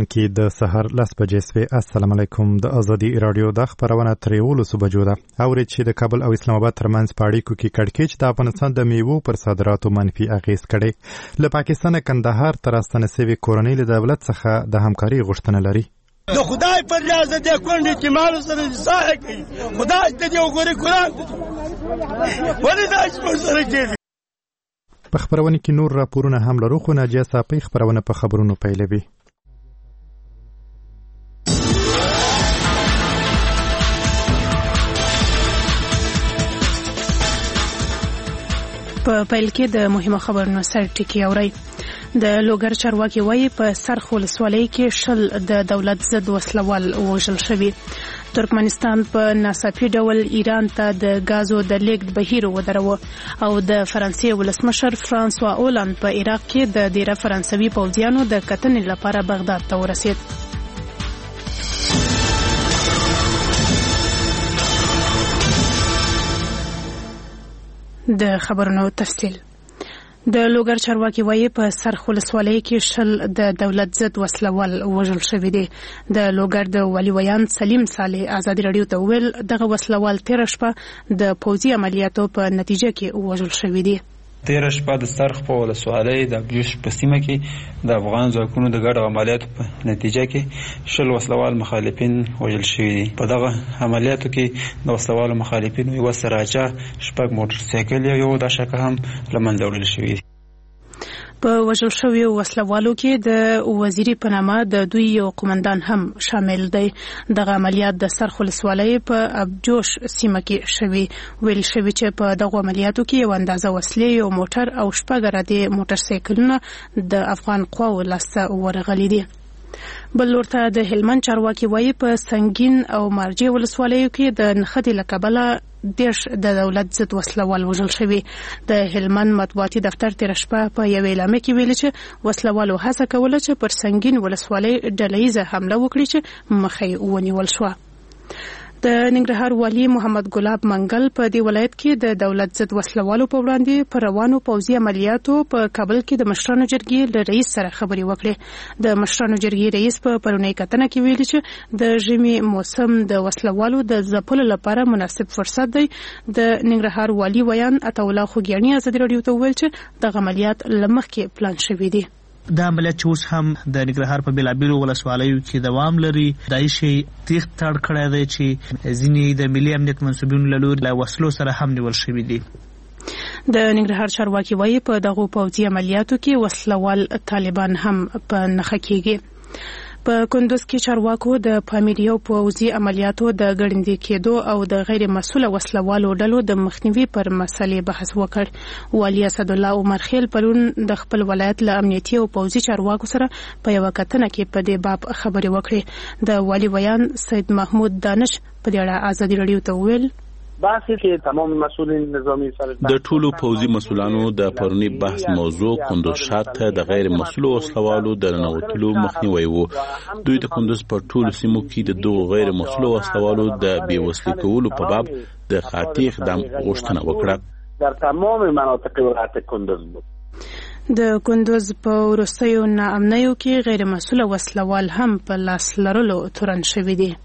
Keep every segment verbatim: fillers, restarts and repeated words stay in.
کې د سحر لس بجې سوې. السلام علیکم. د ازادي رادیو د خبرونه تر یولسو بجو ده. اورید چې د کابل او اسلام آباد ترمنځ په اړیکو کې کړکېچ د افغانستان د میوو پر صادراتو منفي اغېز کړی. له پاکستانه کندهار ته راستنه سوې کورنۍ له دولت څخه د همکاري غوښتنه لري. د خدای پر لازم د کونډې چې مالو سره ساه کوي خدای ته دی وګوري قرآن ولې دا څه سره کوي. په خبرونه کې نور راپورونه هم لرو خو ناجیه صافی خبرونه په خبرونو پیلوي. په پیل کې د مهمه خبرونو سر ټکی اوري. د لوګر چارواکي وایي په سرخ ولسوالۍ کې شل د دولت ضد وسلوال وژل شوي. ترکمنستان په ناڅاپي ډول ایران ته د غازو د لیږد بهیر ودروه او د فرانسې ولسمشر فرانسوا اولند په عراق کې د ډیره فرانسوي پوځیانو د کتنې لپاره بغداد ته ورسید. د خبرونو تفصیل. د لوګر چارواکي وایي په سرخ ولسوالۍ کې شل د دولت ضد وسلوال وژل شوي دي. د لوګر د والي ویان سلیم صالح ازادي رادیو ته ویل دغه وسلوال تېره شپه د پوځي عملیاتو په نتیجه کې وژل شوي دي. تېره شپه د سرخ په ولسوالۍ د ابجوش په سیمه کې د افغان ځواکونو د ګډو عملیاتو په نتیجه کې شل وسلوال مخالفین وژل شوي دي. په دغه عملیاتو کې د وسلوالو مخالفینو یوه سراچه شپږ موټر سایکل او یو داشکه هم له منځه وړل شوي دي. په وژل شویو وسلوالو کې د وزیري په نامه د دوی یو قومندان هم شامل دی. دغه عملیات د سرخ ولسوالۍ په ابجوش سیمه کې شوي. ویل شوي چې په دغه عملیاتو کې یو اندازه وسلې یو موټر او شپږ ردې موټر سایکلونه د افغان قواو لاسته ورغلي دي. بل ورته د هلمند چارواکي وایي په سنگین او مارجې ولسوالیو کې د نښتې له کبله دیرش د دولت ضد وسلوال وژل شوي. د هلمند مطبوعاتي دفتر تېره شپه په یوې اعلامیه کې ویلي چې وسلوالو هڅه کوله چې پر سنگین ولسوالۍ ډله ییزه حمله وکړي چې مخه یې ونیول شوه. د ننګرهار والي محمد ګلاب منګل په دې ولایت کې د دولت ضد وسلوالو په وړاندې پر روانو پوځي عملیاتو په کابل کې د مشرانو جرګې له رئیس سره خبرې وکړې. د مشرانو جرګې رئیس په پرونۍ کتنه کې ویلي چې د ژمي موسم د وسلوالو د ځپلو لپاره مناسب فرصت دی. د ننګرهار والي ویان عطاالله خوګیاڼي ازادي راډیو ته وویل چې دغه عملیات له مخکې پلان شوي دي. دا عملیات چې اوس هم د ننګرهار په بېلابېلو ولسوالیو کې دوام لري دا یې شی تیغ تړ کړی دی چې ځینې د ملي امنیت منصبینو له لوري له وسلو سره هم نیول شوي دي. د ننګرهار چارواکي وایي په دغو پوځي عملیاتو کې وسلوال طالبان هم په نښه کېږي. په کندوز کې چارواکو د پامیریو پوځي عملیاتو د ګړندي کېدو او د غیر مسؤله وسلوالو ډلو د مخنیوي پر مسلې بحث وکړ. والي اسدالله عمر خیل پرون د خپل ولایت له امنیتي او پوځي چارواکو سره په یوه کتنه کې په دې باب خبرې وکړې. د والي ویان سید محمود دانش په دې اړه ازادي راډیو ته وویل بحثی که تمام مسئولین نظامی سر د ټولو پوځي مسؤلانو د پرونی بحث موضوع کندوز ښار ته د غیر مسؤلو وسلوالو د ننوتلو مخنیوی و. دوی د کندوز په ټولو سیمو کې د دغو غیر مسؤلو وسلوالو د بې وسلې کولو په باب د قاطع اقدام غوښتنه وکړه. در تمام مناطق ولایت کندوز بود. د کندوز په وروستیو ناامنیو کې غیر مسؤله وسلوال هم په لاس لرلو تورن شوي دي.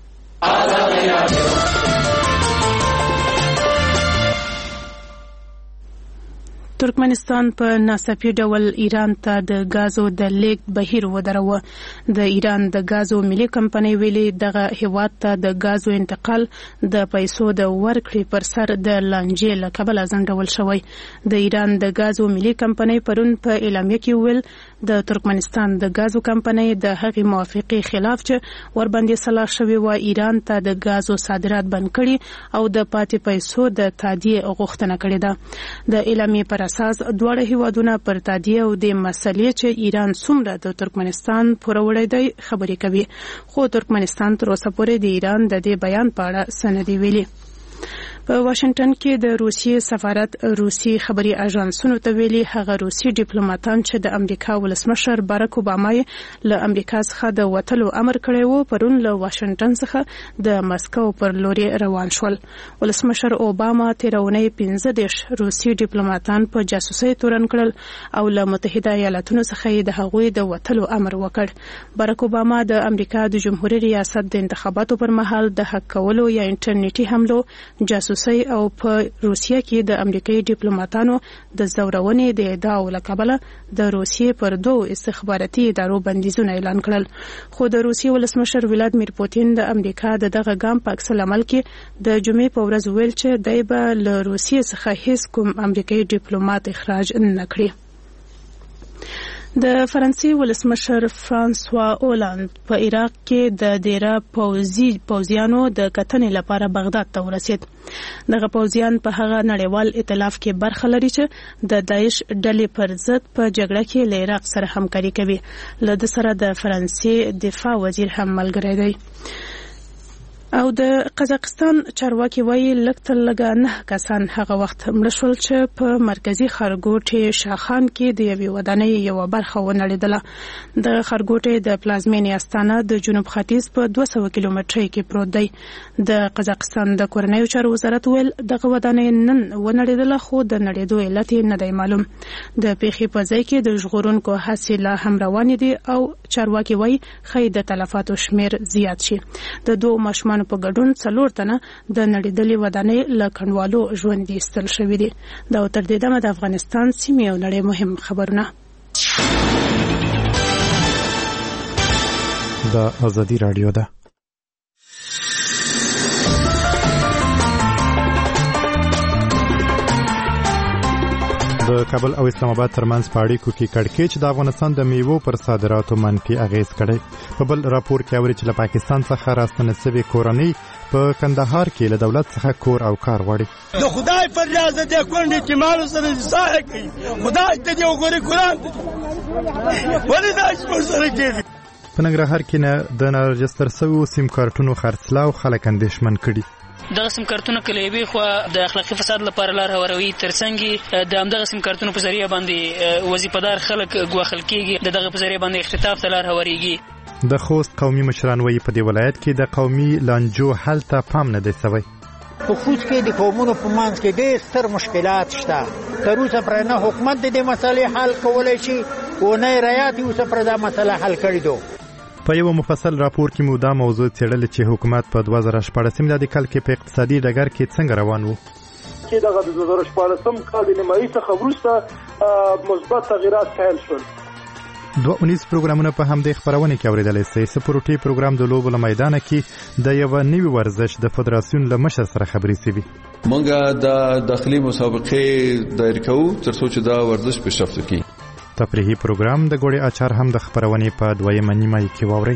ترکمنستان په ناڅاپي ډول ایران ته د غازو د لیږد بهیر ودروه. د ایران د غازو ملي کمپنۍ ویلي دغه هیواد ته د غازو انتقال د پیسو د ورکړې پر سر د لانجې له کبله ځنډول شوی. د ایران د غازو ملي کمپنۍ پرون په اعلامیه کې ویل د ترکمنستان د غازو کمپنۍ د هغې موافقې خلاف چې ورباندې سلا شوې وه ایران ته د غازو صادرات بند کړي او د پاتې پیسو د تادیې غوښتنه کړې ده. د اعلامیې پر اساس دواړه هیوادونه پر تادیه او د مسلې چې ایران څومره د ترکمنستان پوره وړی دی خبرې کوي. خو ترکمنستان تر اوسه پورې د ایران د دې بیان په اړه څه نه دي ویلي. په واشنگټن کې د روسیې سفارت روسي خبري اژانسونو ته ویلي هغه روسي ډیپلوماټان چې د امریکا ولسمشر باراک اوباما له امریکا څخه د وټلو امر کړی وو پرون له واشنگټن څخه د مسکو پر لوري روان شول. ولسمشر اوباما تیرونی پنځه دیش روسي ډیپلوماټان په جاسوسي تورن کړل او له متحده ایالاتونو څخه د هغوی د وټلو امر وکړ. باراک اوباما د امریکا د جمهوریت ریاست د انتخاباتو پر مهال د حق کولو یا انټرنیټي حملو جاسوسي او په روسیه کې د امریکایي ډیپلوماټانو د زورونې د ادعاو له کبله د روسیې پر دوه استخباراتي ادارو بندیزونه اعلان کړل. خو د روسیې ولسمشر ولادیمیر پوتین د امریکا د دغه ګام په عکس العمل کې د جمعې په ورځ ویل چې دی به له روسیې څخه هیڅ کوم امریکایي ډیپلوماټ اخراج نه کړي. د فرانسې ولسمشر فرانسوا اولاند په عراق کې د ډیره پوځي پوځیانو د کتنې لپاره بغداد ته ورسید. دغه پوځیان په هغه نړیوال ائتلاف کې برخه لري چې د داعش ډلې پر ضد په جګړه کې له عراق سره همکاري کوي. له د سره د فرانسې دفاع وزیر هم ملګری دی. او د قزاقستان چارواکي وایي لږ تر لږه نه کسان هغه وخت مړه شول چې په مرکزي ښارګوټي شاخان کې د یوې ودانۍ یوه برخه ونړېدله. د ښارګوټي د پلازمینې استانه د جنوب ختیځ په دوه سوه کیلومترۍ کې پروت دی. د قزاقستان د کورنیو چارو وزارت ویل دغه ودانۍ نن ونړېدله خو د نړېدو علت یې نه دی معلوم. د پیښې په ځای کې د ژغورونکو هڅې لا هم روانې دي او چارواکي وایي ښایي د تلفاتو شمیر زیات شي. د دوه ماشومان په ګډون څلور تنه د نړېدلې ودانۍ له کنډوالو ژوندي ایستل شوي دي. دا تر دې دمه د افغانستان سیمې او نړۍ مهم خبرونه. د ازادي رادیو ده. د کابل او اسلام آباد ترمنځ په اړیکو کې کړکېچ د افغانستان د میوو پر صادراتو منفي اغیز کړی. په بل راپور کې اوري چې له پاکستان څخه راستنه شوې کورنۍ په کندهار کې له دولت څخه کور او کار غواړي. د خدای پر اجازه د کونډې کې مالو سره ځای کوي. خدای ته دې وګوري قرآن ولې دا څه سره کوي. په ننګرهار کې نه د نارجستر شویو سیم کارتونو خرڅلاو خلک اندېښمن کړي. دغه سیم کارتونه کله یوې خوا د اخلاقي فساد لپاره لار هواروي ترڅنګ د همدغه سیم کارتونو په ذریعه باندې وظیفه‌دار خلک ګواښل کېږي. د دغه په ذریعه باندې اختطاف ته لار هواریږي. د خوست قومي مشران وایي په دې ولایت کې د قومي لانجو حل ته پام نه دی شوی. په خوست کې د قومونو په منځ کې ډېر ستر مشکلات شته. تر اوسه پرې نه حکومت د دې مسلې حل کولی شي او نه یې رعایت یې اوسه پرې دا مسله حل کړې ده. په یو مفصل راپور کې مو دا موضوع څېړلې چې حکومت په دوه زره شپاړسم میلادي کال کې په اقتصادي ډګر کې څنګه روان و. چې دغه د دوه زره شپاړسم کال د نیمایي څخه وروسته مثبت تغیرات پیل شول. دوه اونیز پروګرامونه په همدې خپرونه کې اوریدلی سئ. سپورټي پروګرام د لوبو له میدانه کې د یو نوي ورزش د فدراسیون له مشر سره خبرې شوې. موږ د داخلي مسابقې دایر کوو تر څو چې دا ورزش پیشرفت وکړي. تفریحي پروګرام د ګوړې اچار هم د خپرونې په دویمه نیمایي کې واورئ.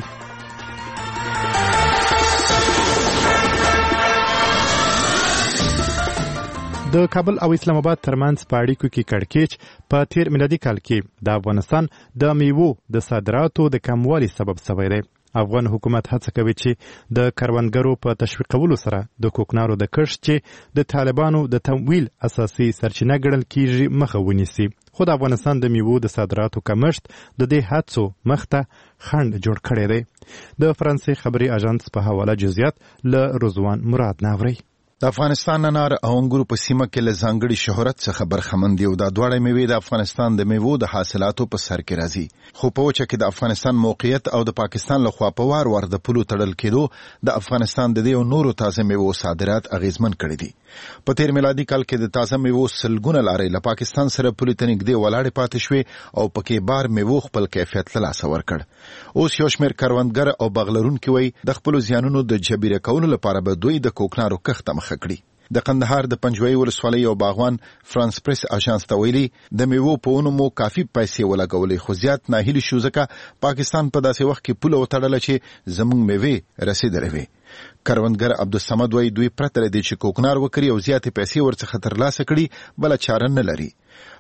د کابل او اسلام آباد ترمنځ په اړیکو کې کړکېچ په تیر میلادي کال کې د افغانستان د میوو د صادراتو د کموالي سبب شوی دی. افغان حکومت هڅه کوي چې د کروندګرو په تشویقولو سره د کوکنارو د کښت چې د طالبانو د تمویل اساسي سرچینه ګڼل کیږي مخه ونیسي. خو د افغانستان د میوو د صادراتو کمښت د دې هڅو مخته خنډ جوړ کړی دی. د فرانسې خبري اژانس په حواله جزئیات له رضوان مراد ناوري. د افغانستان انار او انګور په سیمه کې له ځانګړي شهرت څخه برخمن دي او دا دواړه میوې د افغانستان د میوو د حاصلاتو په سر کې راځي. خو په وچه کې د افغانستان موقعیت او د پاکستان لخوا په وار وار د پولو تړل کېدو د افغانستان د دې او نورو تازه میوو صادرات اغیزمن کړي دي. په تیر میلادي کال کې د تازه میوو سلګونه لارې له پاکستان سره پولې ته نږدې ولاړې پاتې شوې او پکې بار میوو خپل کیفیت له لاسه ورکړ. اوس یو شمېر کروندګر او باغلرونکي وایي د خپلو زیانونو د جبیره کولو لپاره به دوی د کوکنارو کښت مخه کړي. د قندهار د پنجوایي ولسوالۍ یو باغوان فرانس پریس اژانس ته ویلي د میوو په ونو مو کافي پیسې ولګولې خو زیات ناهیلي شو ځکه پاکستان په داسې وخت کې پوله وتړله چې زموږ میوې رسېدلې وې. کروندګر عبدالصمد وایي دوی پرته له دې چې کوکنار وکړي او زیاتې پیسې ورڅخه ترلاسه کړي بله چاره نه لري.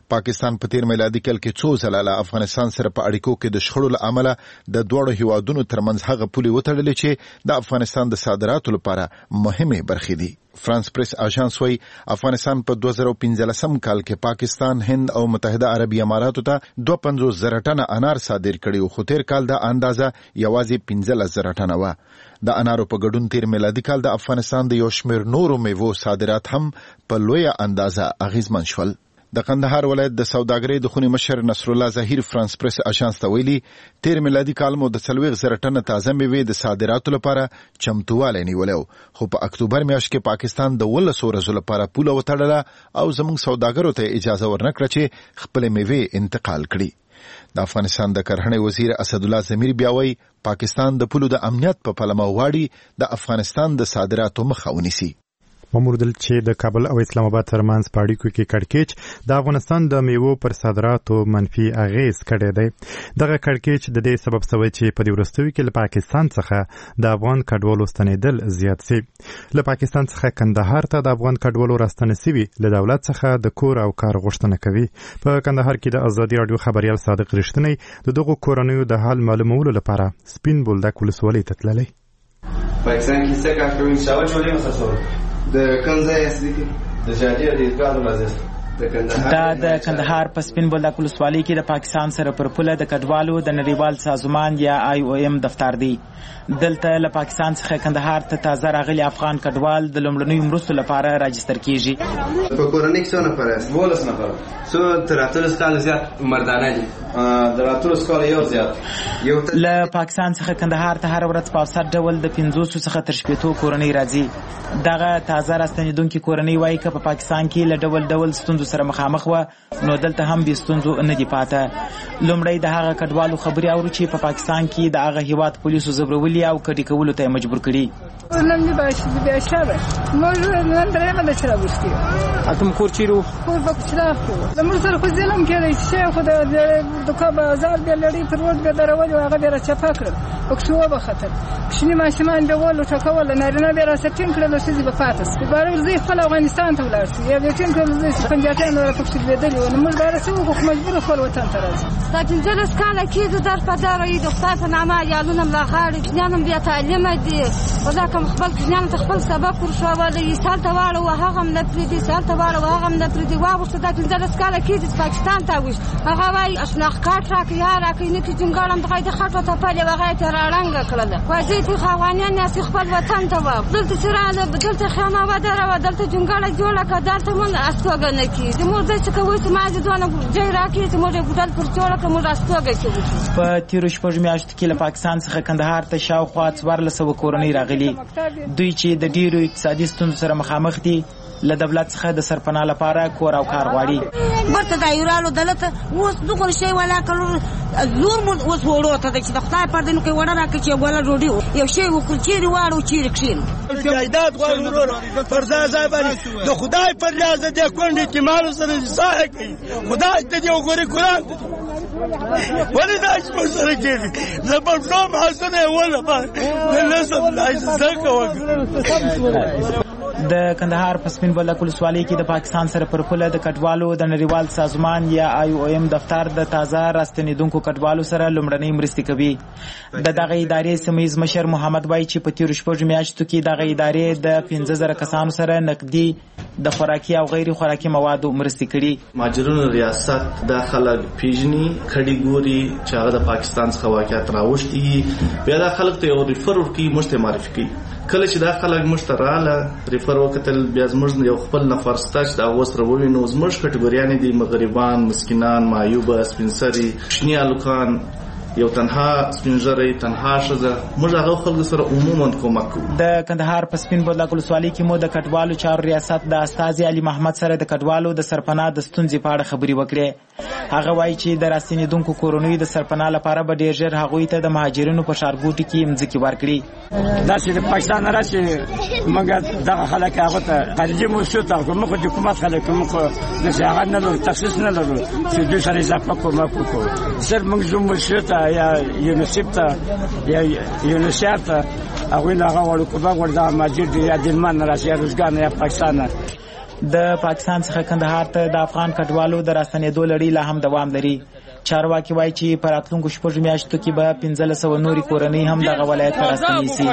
پاکستان په تیر میلادي کال کې څو ځله له افغانستان سره په اړیکو کې د شخړو له امله د دواړو هیوادونو ترمنځ هغه پولې وتړلې چې د افغانستان د صادراتو لپاره مهمه برخې دي. فرانس پریس اژانس وايي افغانستان په دوه زره پنځلسم کال کې پاکستان، هند او متحده عربي اماراتو ته دوه پنځوس زره ټنه انار صادر کړي، خو تیر کال دا اندازه یوازې پنځلس زره ټنه وه. د انارو په ګډون تیر میلادي کال د افغانستان د یو شمېر نورو میوو صادرات هم په لویه اندازه اغیزمن شول. د قندهار ولایت د سوداګرۍ د خونې مشر نصر الله ظهیر فرانس پریس اژانس ته ویلي تیر میلادي کال مو د څلوېښت زره ټنه تازه میوې د صادراتو لپاره چمتووالی نیولی و، خو په اکتوبر میاشت کې پاکستان د ولسو ورځو لپاره پوله وتړله او زموږ سوداګرو ته اجازه ورنکړه چې خپلې میوې انتقال کړي. د افغانستان د کرهڼې وزیر اسدالله ضمیر بیا وایي پاکستان د پولو د امنیت په پلمه غواړي د افغانستان د صادراتو مخه ونیسي. مموردل چې د کابل او اسلام آباد ترمنځ په اړیکو کې کړکېچ د افغانستان د میوو پر صادراتو منفي اغیز کړی دی. دغه کړکېچ د دې سبب شوی چې په دې وروستیو کې له پاکستان څخه د افغان کډوالو ستنېدل زیات سي. له پاکستان څخه کندهار ته د افغان کډوالو راستنه سوي له دولت څخه د کور او کار غوښتنه کوي. په کندهار کې د ازادي راډیو خبريال صادق رښتینی د دغو کورنیو د حال معلومولو لپاره سپین بولدک ولسوالۍ ته تللی. پاکستان کې څه کار کوي؟ شاوه جوړې مساسو د کنځای اصلي د جادي د ادګار مازه دا د کندهار په سپین بولدک ولسوالۍ کې د پاکستان سره پر پوله د کډوالو د نړیوال سازمان یا آی او ایم دفتر دی. دلته له پاکستان څخه کندهار ته تازه راغلي افغان کډوال د لومړنیو مرستو لپاره راجستر کیږي. په کورنۍ کې څو نفر است؟ دولس نفر. څو تر اتلس کال زیات مردانه دي. د اتلس کال یو زیات. یو له پاکستان څخه کندهار ته هر ورځ په اوسط ډول د پنځوس څخه تر شپږ کورنۍ راځي. دغه تازه راستنیدونکو کورنۍ وایي چې په پاکستان کې له ډول ډول ستونزو سره مخامخ و، نو دلته هم به ستونزو نه دی پاته. لومړی د هغه کډوالو خبري اورو چې په پاکستان کې د هغه هیواد پولیسو زبرولي او کډی کولو ته مجبور کړي. نن دی باش دی شابه موږ نن درېغه د چر وشتي اتم کور چیرو کور په چر خو د موږ سره خو ځلم کېږي چې خو د دکا بازار د لړۍ پر ورځ به درول او هغه ډیره چپا کړ او څو به خطر شنی ماشومان به ول ټکول نه رنه به راستین کړل چې به پاتس په بار ورځي خپل افغانستان ته ولاړ شي یا د ټیم کړل چې پنځاتین ور په څیر بدلی او موږ بار څو خو مجبور خپل وطن ته راځي. دا چې ځل سکاله کې د در په دار ای د خپل په نامه یالونم لا غاړي ځانم بیا تعلیم دي ودا کوم خپل ځان ته خپل سبق ورشواله یې سال ته واړو او هغه هم نه پریدي سال ته واړو هغه هم نه پریدي واغوسته دا چې ځل سکاله کې د پاکستان ته وښ هغه وايي اشناخ کاټ راکې یا راکې نه چې جنګړم دغه د خاطر ته په لوي هغه ته راړنګ کړل واځي ته خوانیان ناس خپل وطن ته و دلته سره بدلته خیمه و دره و دلته جنګړه جوړه کړه ته مون استوګه نه کی د مور د څه کوي چې ما دې دونه جای راکې چې مور ګډل پر جوړه کړه مور استوګه کی. په تیر شپږ میاشتو کې له پاکستان څخه کندهار ته شاوخوا څوارلس سوه کورنۍ راغلي. دوی چې د ډیرو اقتصادي ستونزو سره مخامخ دي له دولت څخه د سرپناه لپاره کور او کار غواړي. ورته د ایرالو دلته اوس دغه شی ولا کړو زور مو اوس وړو ته چې د خدای پر دین کې وړه راکې چې ولا روډي یو شی وکړي چې واړو چې کښین جایداد غواړو ورور پر ځای باندې د خدای پر لاس د کونډې کې مال سره ځای کوي خدای ته دی وګوري قرآن ولې دا چې سره کېږي زبر فلم حسنه ولا با لسه لایسنس کوي. د کندهار په سپین بولدک ولسوالۍ کې د پاکستان سره پر پوله د کډوالو د نړیوال سازمان یا آی او ایم دفتر د تازه راستنیدونکو کډوالو سره لومړنۍ مرستې کوي. د دغه ادارې سیمهیز مشر محمد وایي چې په تیرو شپږو میاشتو کې دغه ادارې د پنځه زره کسانو سره نقدي د خوراکي او غیر خوراکي موادو مرستې کړي. مهاجرونو ریاست د خلک پیژني کډي ګوري چې هغه د پاکستان څخه واقعیت راوښتي بیا د خلک ته یو ریفر ورکړي مشته معرفي کوي. کله چې دا خلک مشتراله ریفر وکتل بیا زموږ یو خپل نفر ستا چې دا اوس راووینو زموږ کټګوریانې دي مغربان مسکینان معیوبه سپینسري شنی الکان یو تنها سپینژري تنها شزه موږ هغه خلکو سره عموما کومک کوو. د کندهار په سپین بولدک ولسوالۍ کې مو د کډوالو چارو ریاست د استاذ علي محمد سره د کډوالو د سرپناه د ستونزې په اړه خبرې وکړې. هغه وایي چې د راستنیدونکو کورنیو د سرپناه لپاره به ډېر ژر هغوی ته د مهاجرینو په ښارګوټي کې مځکې ورکړي. دا چې د پاکستان نه راشي موږ دغه خلک هغه ته خارجي موسسو ته کوم خو د حکومت خلک کوم خو د هغه نه لرو تخصیص نه لرو چې دوی سره اضافه کومک وکړو. صرف موږ زموږ موسسو ته یا یونیسف ته یا یونیسف ته هغوی نه هغه وړو کومک ور د مهاجر دي یا دلمان نه راشي یا روزګار نه یا پاکستان نه. د پاکستان څخه کندهار ته د افغان کډوالو د راستنېدو لړۍ لا هم دوام لري. چارواکي وایي چې په راتلونکو شپږو میاشتو کې به پنځلس سوه نورې کورنۍ هم دغه ولایت ته راستنې شي.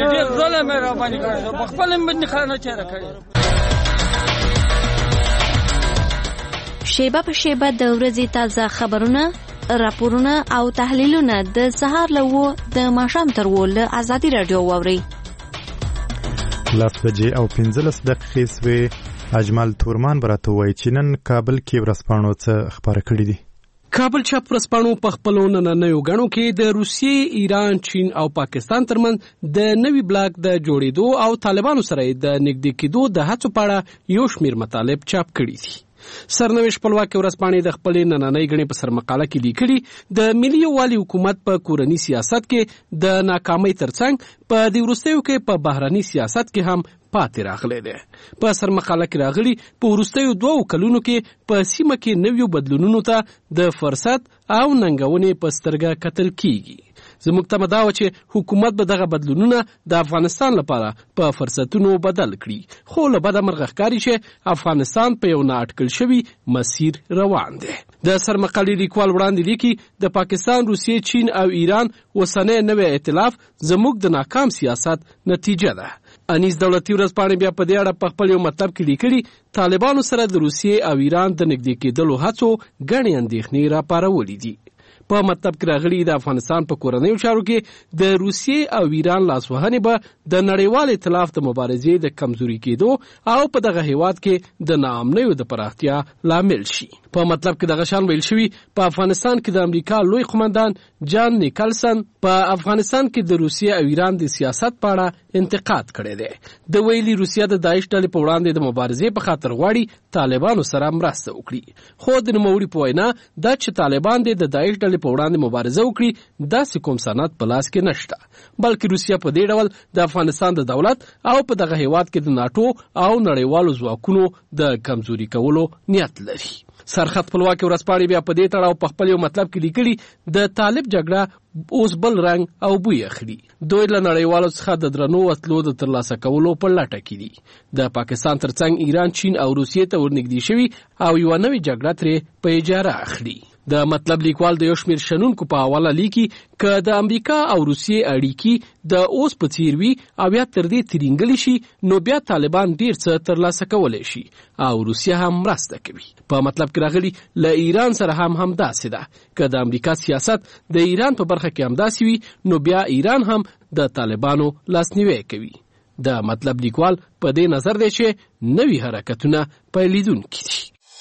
شیبه په شیبه د ورځې تازه خبرونه، راپورونه او تحلیلونه د سهار له اوه د ماښام تر اوه له ازادي راډیو واورئ. لس بجې او پنځلس دقیقې سوې. اجمل تورمان به راته ووایي چې نن کابل کې ورځپاڼو څه خپاره کړي دي. کابل چاپ ورځپاڼو په خپلو نننیو ګڼو کې د روسیې، ایران، چین او پاکستان ترمنځ د نوي بلاک د جوړېدو او طالبانو سره د نږدې کېدو د هڅو په اړه یو شمېر مطالب چاپ کړي دي. سرنوشت خپلواکې ورځپاڼې د خپلې نننۍ ګڼې په سرمقاله کې لیکلي د ملي یووالي حکومت په کورني سیاست کې د ناکامۍ ترڅنګ په دې وروستیو کې په بهرني سیاست کې هم پاتې راغلی دی. په سرمقاله کې راغلي په وروستیو دوو کلونو کې په سیمه کې نویو بدلونونو ته د فرصت او ننګونې په سترګه کتل کیږي. زموږ تمه دا وه چې حکومت به دغه بدلونونه د افغانستان لپاره په فرصتونو بدل کړي، خو له بده مرغه ښکاري چې افغانستان په یو نااټکل شوي مسیر روان دی. د سرمقالې لیکوال وړاندې لیکي د پاکستان، روسیې، چین او ایران اوسنی نوی ائتلاف زموږ د ناکام سیاست نتیجه ده. انیس دولتي ورځپاڼې بیا په دې اړه په خپل یو مطلب کې لیکلي طالبانو سره د روسیې او ایران د نږدې کېدلو هڅو ګڼې اندېښنې راپارولې دي. په مطلب کې راغلي د افغانستان په کورنیو چارو کې د روسیې او ایران لاسوهنې به د نړیوال ائتلاف د مبارزې د کمزوري کېدو او په دغه هیواد کې د ناامنیو د پراختیا لامل شي. په مطلب کې دغه شان ویل شوي په افغانستان کې د امریکا لوی قومندان جان نیکلسن په افغانستان کې د روسیې او ایران د سیاست په اړه انتقاد کړی دی. د ویلي روسیه د داعش ډلې په وړاندې د مبارزې په خاطر غواړي طالبانو سره مرسته وکړي، خو د نوموړي په وینا دا چې طالبان د داعش ډلې په وړاندې مبارزه وکړي داسې کوم سند په لاس کې نشته، بلکې روسیه په دې ډول د افغانستان د دولت او په دغه هیواد کې د ناټو او نړیوالو ځواکونو د کمزوري کولو نیت لري. سرخط خپلواکې ورځپاڼې بیا په دې تړاو په خپل یو مطلب کې لیکلي د طالب جګړه اوس بل رنګ او بوی اخلي. دوی له نړیوالو څخه د درنو وسلو د ترلاسه کولو په لټه کې دي. د پاکستان ترڅنګ ایران، چین او روسیې ته ورنږدې شوي او یوه نوې جګړه ترې په اجاره اخلي. د مطلب لیکوال د یو شمېر شنونکو په حواله لیکي که د امریکا او روسیې اړیکې د اوس په څیر وي او یا تر دې ترینګلې شي نو بیا طالبان ډیر څه ترلاسه کولی شي او روسیه هم مرسته کوي. په مطلب کې راغلي له ایران سره هم همداسې ده. که د امریکا سیاست د ایران په برخه کې همداسې وي نو بیا ایران هم د طالبانو لاسنیوی کوي. د مطلب لیکوال په دې نظر دی چې نوي حرکتونه پیلېدونکي دي.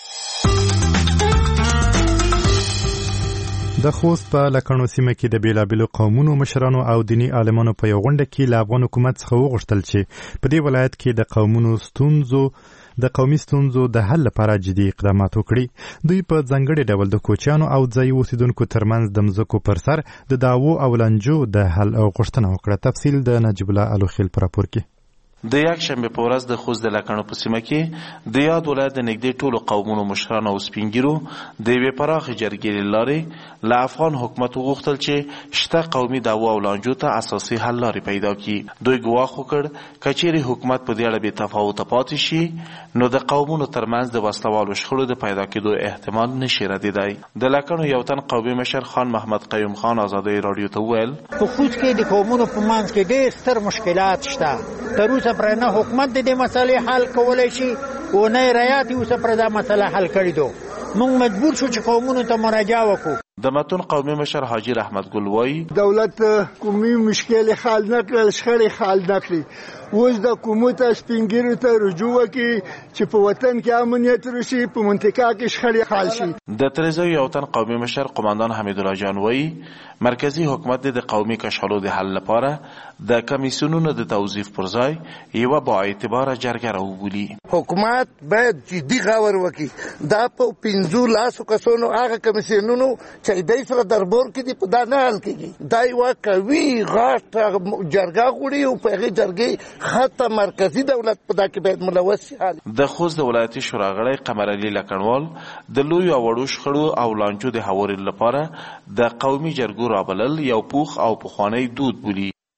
د خوست په لکڼو سیمه کې د بیلابیلو قومونو مشرانو او دینی عالمانو په یو غونډه کې له افغان حکومت څخه وغوښتل چې په دې ولایت کې د قومونو ستونزو د قومي ستونزو د حل لپاره جدي اقدامات وکړي. دوی په ځانګړي ډول د کوچیانو او ځایي اوسیدونکو ترمنځ د مځکو پر سر د دعوو او لانجو د حل او غوښتنه وکړه. تفصیل د نجیب الله الوخیل په راپور کې. د یک شنبه په ورځ د خوست د لکڼو په سیمه کې د یاد ولایت د نږدې ټولو قومونو مشرانو او سپینګیرو د یوې پراخې جرګې له لارې له افغان حکومت وغوښتل چې شته قومي دعوا او لانجو ته اساسي حل لارې پیدا کړي. دوی ګواښ وکړ که چیرې حکومت په دې اړه بې تفاوته پاتې شي نو د قومونو ترمنځ د وسلوالو شخړو د پیدا کېدو احتمال نشي ردېدی. د لکڼو یو تن قومي مشر خان محمد قیوم خان ازادۍ راډیو ته وویل په خوست کې د قومونو په منځ کې ډېر ستر مشکلات شته. تر اوسه پرې نه حکومت د دې مسلې حل کولی شي او نه یې رایات یې اوسه پرې دا مسله حل کړې ده. موږ مجبور شو چې قومونو ته مراجعه وکړو. د متون قومي مشر حاجی رحمت ګل وایي دولت قومي مشکل حل نه کړل، شخړې حل نه کړې. اوس د حکومت سپینګیرو ته رجوع وکړي چې په وطن کې امنیت راشي، په منطقه کې شخړې حل شي. د تریزو یو تن قومي مشر قومندان حمید الله جان وایي مرکزی حکومت د قومي کشالو د حل لپاره د کمیسیونونو د توظیف پر ځای یوه با اعتباره جرګه راوبولي. حکومت باید جدي غور وکړي. دا په پنځو لاسو کسانو هغه کمیسیونونو چې دای سره دربار کې دي په دا نه حل کېږي. دا یوه قوي غاټه جرګه غواړي او په هغې جرګې حتی مرکزي دولت په دا کې باید ملوث شي. د خوست د ولایتي شورا غړی قمر علي لکڼوال د لویو او وړو شخړو او لانجو د هواري لپاره د قومي جرګو رابلل یو پوخ او پخوانی دود بولي.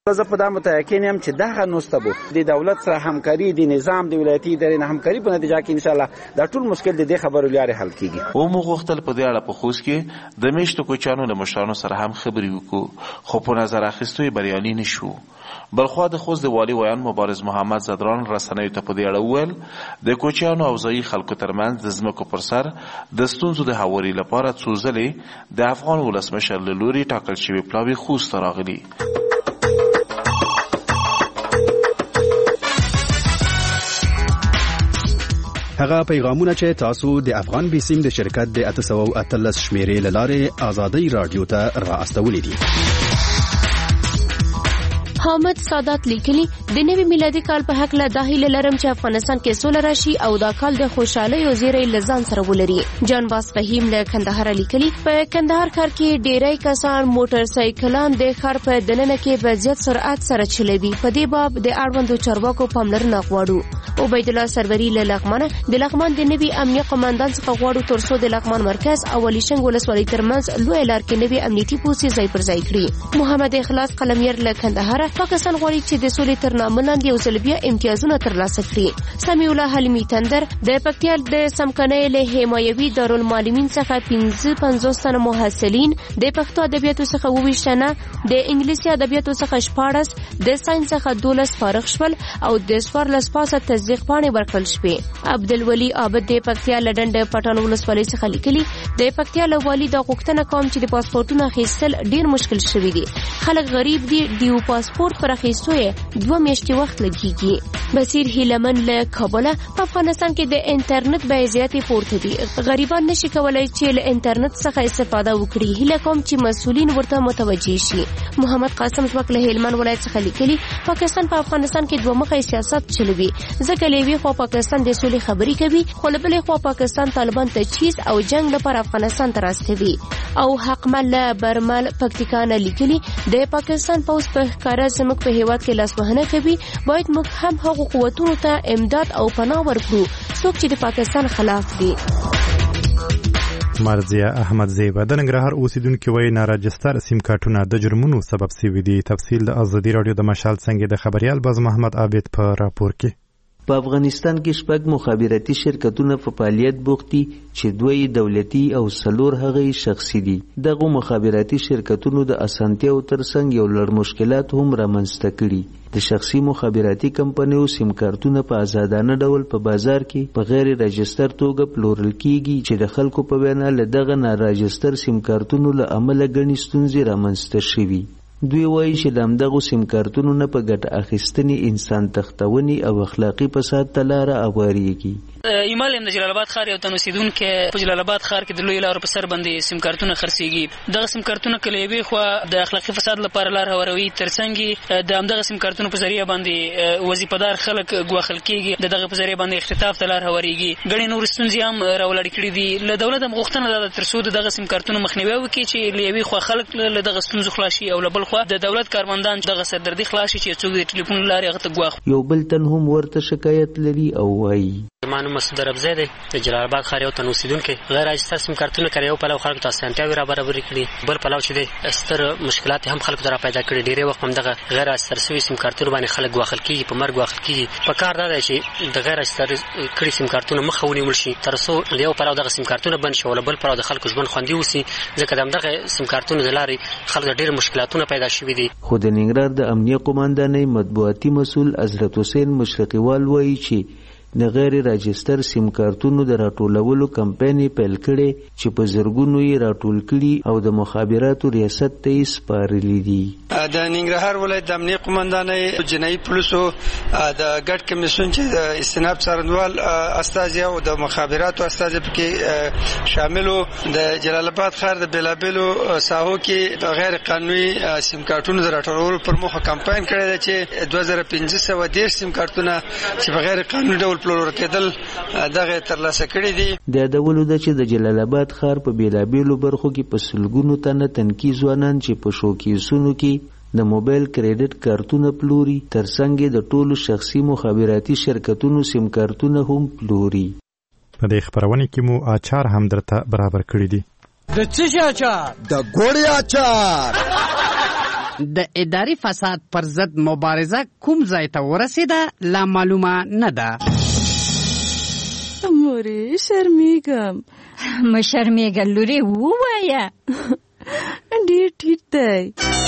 زه په دا متأکد یم چې دغه نوستبو د دولت سره همکاري د نظام د ولایتي ادارې نه همکاري په نتیجه کې ان شاء الله دا ټول مشکل د دې خبرو لارې حل کیږي. او موږ غوښتل په دې اړه په خوست کې د میشتو کوچانو له مشرانو سره هم خبرې وکړو، خو په نظر اخیستو یې بریالي نشو. بلخوا د خوست د والي ویان مبارز محمد زدران رسنیو ته په دې اړه وویل د کوچیانو او ځایي خلکو ترمنځ د ځمکو پر سر د ستونزو د هواري لپاره څو ځلې د افغان ولسمشر له لوري ټاکل شوي پلاوي خوست ته راغلي. هغه پیغامونه چې تاسو د افغان بیسیم د شرکت د اته سوه او اتلس شمیرې له لارې آزادۍ رادیو ته را استولې دي. حامد سادات لیکلي د نوي میلادي کال په حق له داخله لرم چې افغانستان کې سوله راشي او دا کال د خوشحالۍ او زیری لزان سره ولري. جان باس فهیم له کندهار لیکلي په کندهار ښار کې ډیری کسان موټر سایکلان د ښار په دننه کې په زیات سرعت سره چلوي. په دې باب د اړوندو چارواکو پاملرنه غواړو. عبید الله سروری له لغمان د لغمان د نوي امنیه قوماندان څخه غواړو ترڅو د لغمان مرکز او ولیشنګ ولسوالۍ ترمنځ لوی لار کې نوي امنیتي پوسټ ځای پر ځای کړي. محمد اخلاص قلمیر له کندهار پاکستان غواړي چې د سولې تر نامه لاندې یو ځل بیا امتیازونه ترلاسه کړي. سمیع الله حلیمي تندر د پکتیا د سمکنۍ له حمایوي دارالمعلمین څخه پنځه پنځوس تنه محصلین د پښتو ادبیاتو څخه اوویشت تنه، د انګلیسي ادبیاتو څخه شپاړس، د ساینس څخه دولس فارغ شول او د څوارلس پاسه تصدیق پاڼې ورکړل شوې. عبدالولي عابد د پکتیا له ډنډ پټان ولسوالۍ څخه لیکلي د پکتیا له والي دا غوښتنه کوم چې د پاسپورتونو اخیستل ډیر مشکل شوي دي. خلک غریب دي، دیو پاسپورت پر اخیستو یې دوه میاشتې وخت لګیږي. بصیر هیلمن له کابل په افغانستان کې د انټرنیټ بیې زیاتې پورته دي. غریبان نشي کولای چې له انټرنیټ څخه استفاده وکړي. هیله کوم چې مسؤلین ورته متوجه شي. محمد قاسم ځواک له هلمند ولایت څخه لیکلي پاکستان په افغانستان کې دوه مخی سیاست چلوي. ځکه له یوې خوا پاکستان د سولې خبرې کوي، خو له بلې خوا پاکستان طالبان تجهیز او جنگ لپاره افغانستان ته راستوي. او حقمل له برمل پکتیکا نه لیکلي د پاکستان پوځ په ښکاره زموږ په هیواد کې لاسوهنه کوي. باید موږ هم هغو قوتونو ته امداد او پناه ورکړو څوک چې د پاکستان خلاف دي. مرضیه احمد زیبه د ننګرهار اوسیدونکو وایي ناراجستر سیم کارتونه د جرمونو سبب شوي دي. تفصیل د ازادي رادیو د مشال څنګه د خبريال باز محمد عابد په راپور کې. په افغانستان کې شپږ مخابراتي شرکتونه په فعالیت بوخت دي چې دوی دولتي او څلور هغه شخصي دي. دغه مخابراتي شرکتونو د اسانتیاو ترڅنګ یو لړ مشکلات هم رامنځته کړي. د شخصي مخابراتي کمپنیو سیم کارتونه په آزادانه ډول په بازار کې په غیر راجستر توګه پلورل کیږي چې د خلکو په وینا له دغه ناراجستر سیم کارتونو له امله ګڼې ستونزې رامنځته شوي. دوی وایي چې د همدغو سیم کارتونو نه په ګټه اخیستنې انسان تختونې او اخلاقي فساد ته لاره هواریږي. ایمال هم د جلال آباد ښار یو تن اوسیدونکی په جلال آباد ښار کې د لویو لارو په سر باندې سیم کارتونه خرڅېږي. دغه سیم کارتونه که له یوې خوا د اخلاقي فساد لپاره لار هواروي، ترڅنګ د همدغه سیم کارتونو په ذریعه باندې وظیفهدار خلک ګواښل کېږي، د دغه په ذریعه باندې اختطاف ته لار هواریږي. ګڼې نورې ستونزې هم راولاړې کړي دي. له دولت هم غوښتنه دا ده تر څو د دغه سیم کارتونو مخنیوی وکړي چې له یوې خوا خلک له دغه ستونزو خلاص شي او له بل خوا د دولت کارمندان دغه سردردي خلاص شي چې څوک د ټلیفون له لارې هغه ته ګواښ. یو بل تن هم ورته شکایت لري او وایي زما نوم مسعود ربزی دی، د جلال آباد ښار یو تن اوسیدونکی. غیر راجستر سیم کارتونه کړی، یو پلو خلکو ته اسانتیاوې را برابرې کړي، بل پلو چې دی ستر مشکلات هم خلکو ته را پیدا کړي. ډېری وخت هم دغه غیر راجستر شوي سیم کارتونو باندې خلک ګواښل کېږي، په مرګ ګواښل کېږي. په کار دا دی چې د غیر راجستر کړي سیم کارتونه مخه ونیول شي تر څو د یو پلو دغه سیم کارتونه بند شي او له بل پلو د خلکو ژوند خوندي اوسي، ځکه د همدغه سیم کارتونو د لارې خلکو ته ډېر مشکلاتونه پیدا شوي دي. خو د ننګرهار د امنیه قوماندانۍ مطبوعاتي مسؤل حضرت حسین مشرقیوال وایي چې د غیر راجستر سیم کارتونو د راټولولو کمپاین پیل کړي چې په زرګونو یې راټول کړي او د مخابراتو ریاست ته یې سپارلي دي. د ننګرهار ولایت د امنیه قوماندانۍ جنایي پولیسو د ګډ کمیسیون چې د استناب څارنوال استازي او د مخابراتو استازي پکې شاملو د جلال آباد ښار د بیلابیلو ساحو کې د غیر قانوني سیم کارتونو د راټولولو پر موخه کمپاین کړی دی چې دوه زره پنځه سوه دېرش سیم کارتونه چې په غیر قانوني ډول پلور کېدل دغه ترلاسه کړي دي. د یادولو ده چې د جلال آباد ښار په بیلابیلو برخو کې په سلګونو تنه تنکي ځوانان چې په شوکیسونو کې د موبایل کریډټ کارتونه پلوري، ترڅنګ د ټولو شخصي مخابراتي شرکتونو سیم کارتونه هم پلوري. په دې خبرونه کې مو اچار هم درته برابر کړی دي. د څه اچار؟ د ګوړې اچار. د اداري فساد پر ضد مبارزه کوم ځای ته ورسېده لا معلومه نه ده. مورې شرمېږم. مه شرمېږه لورې ووایه. ډېر ټیټ دی.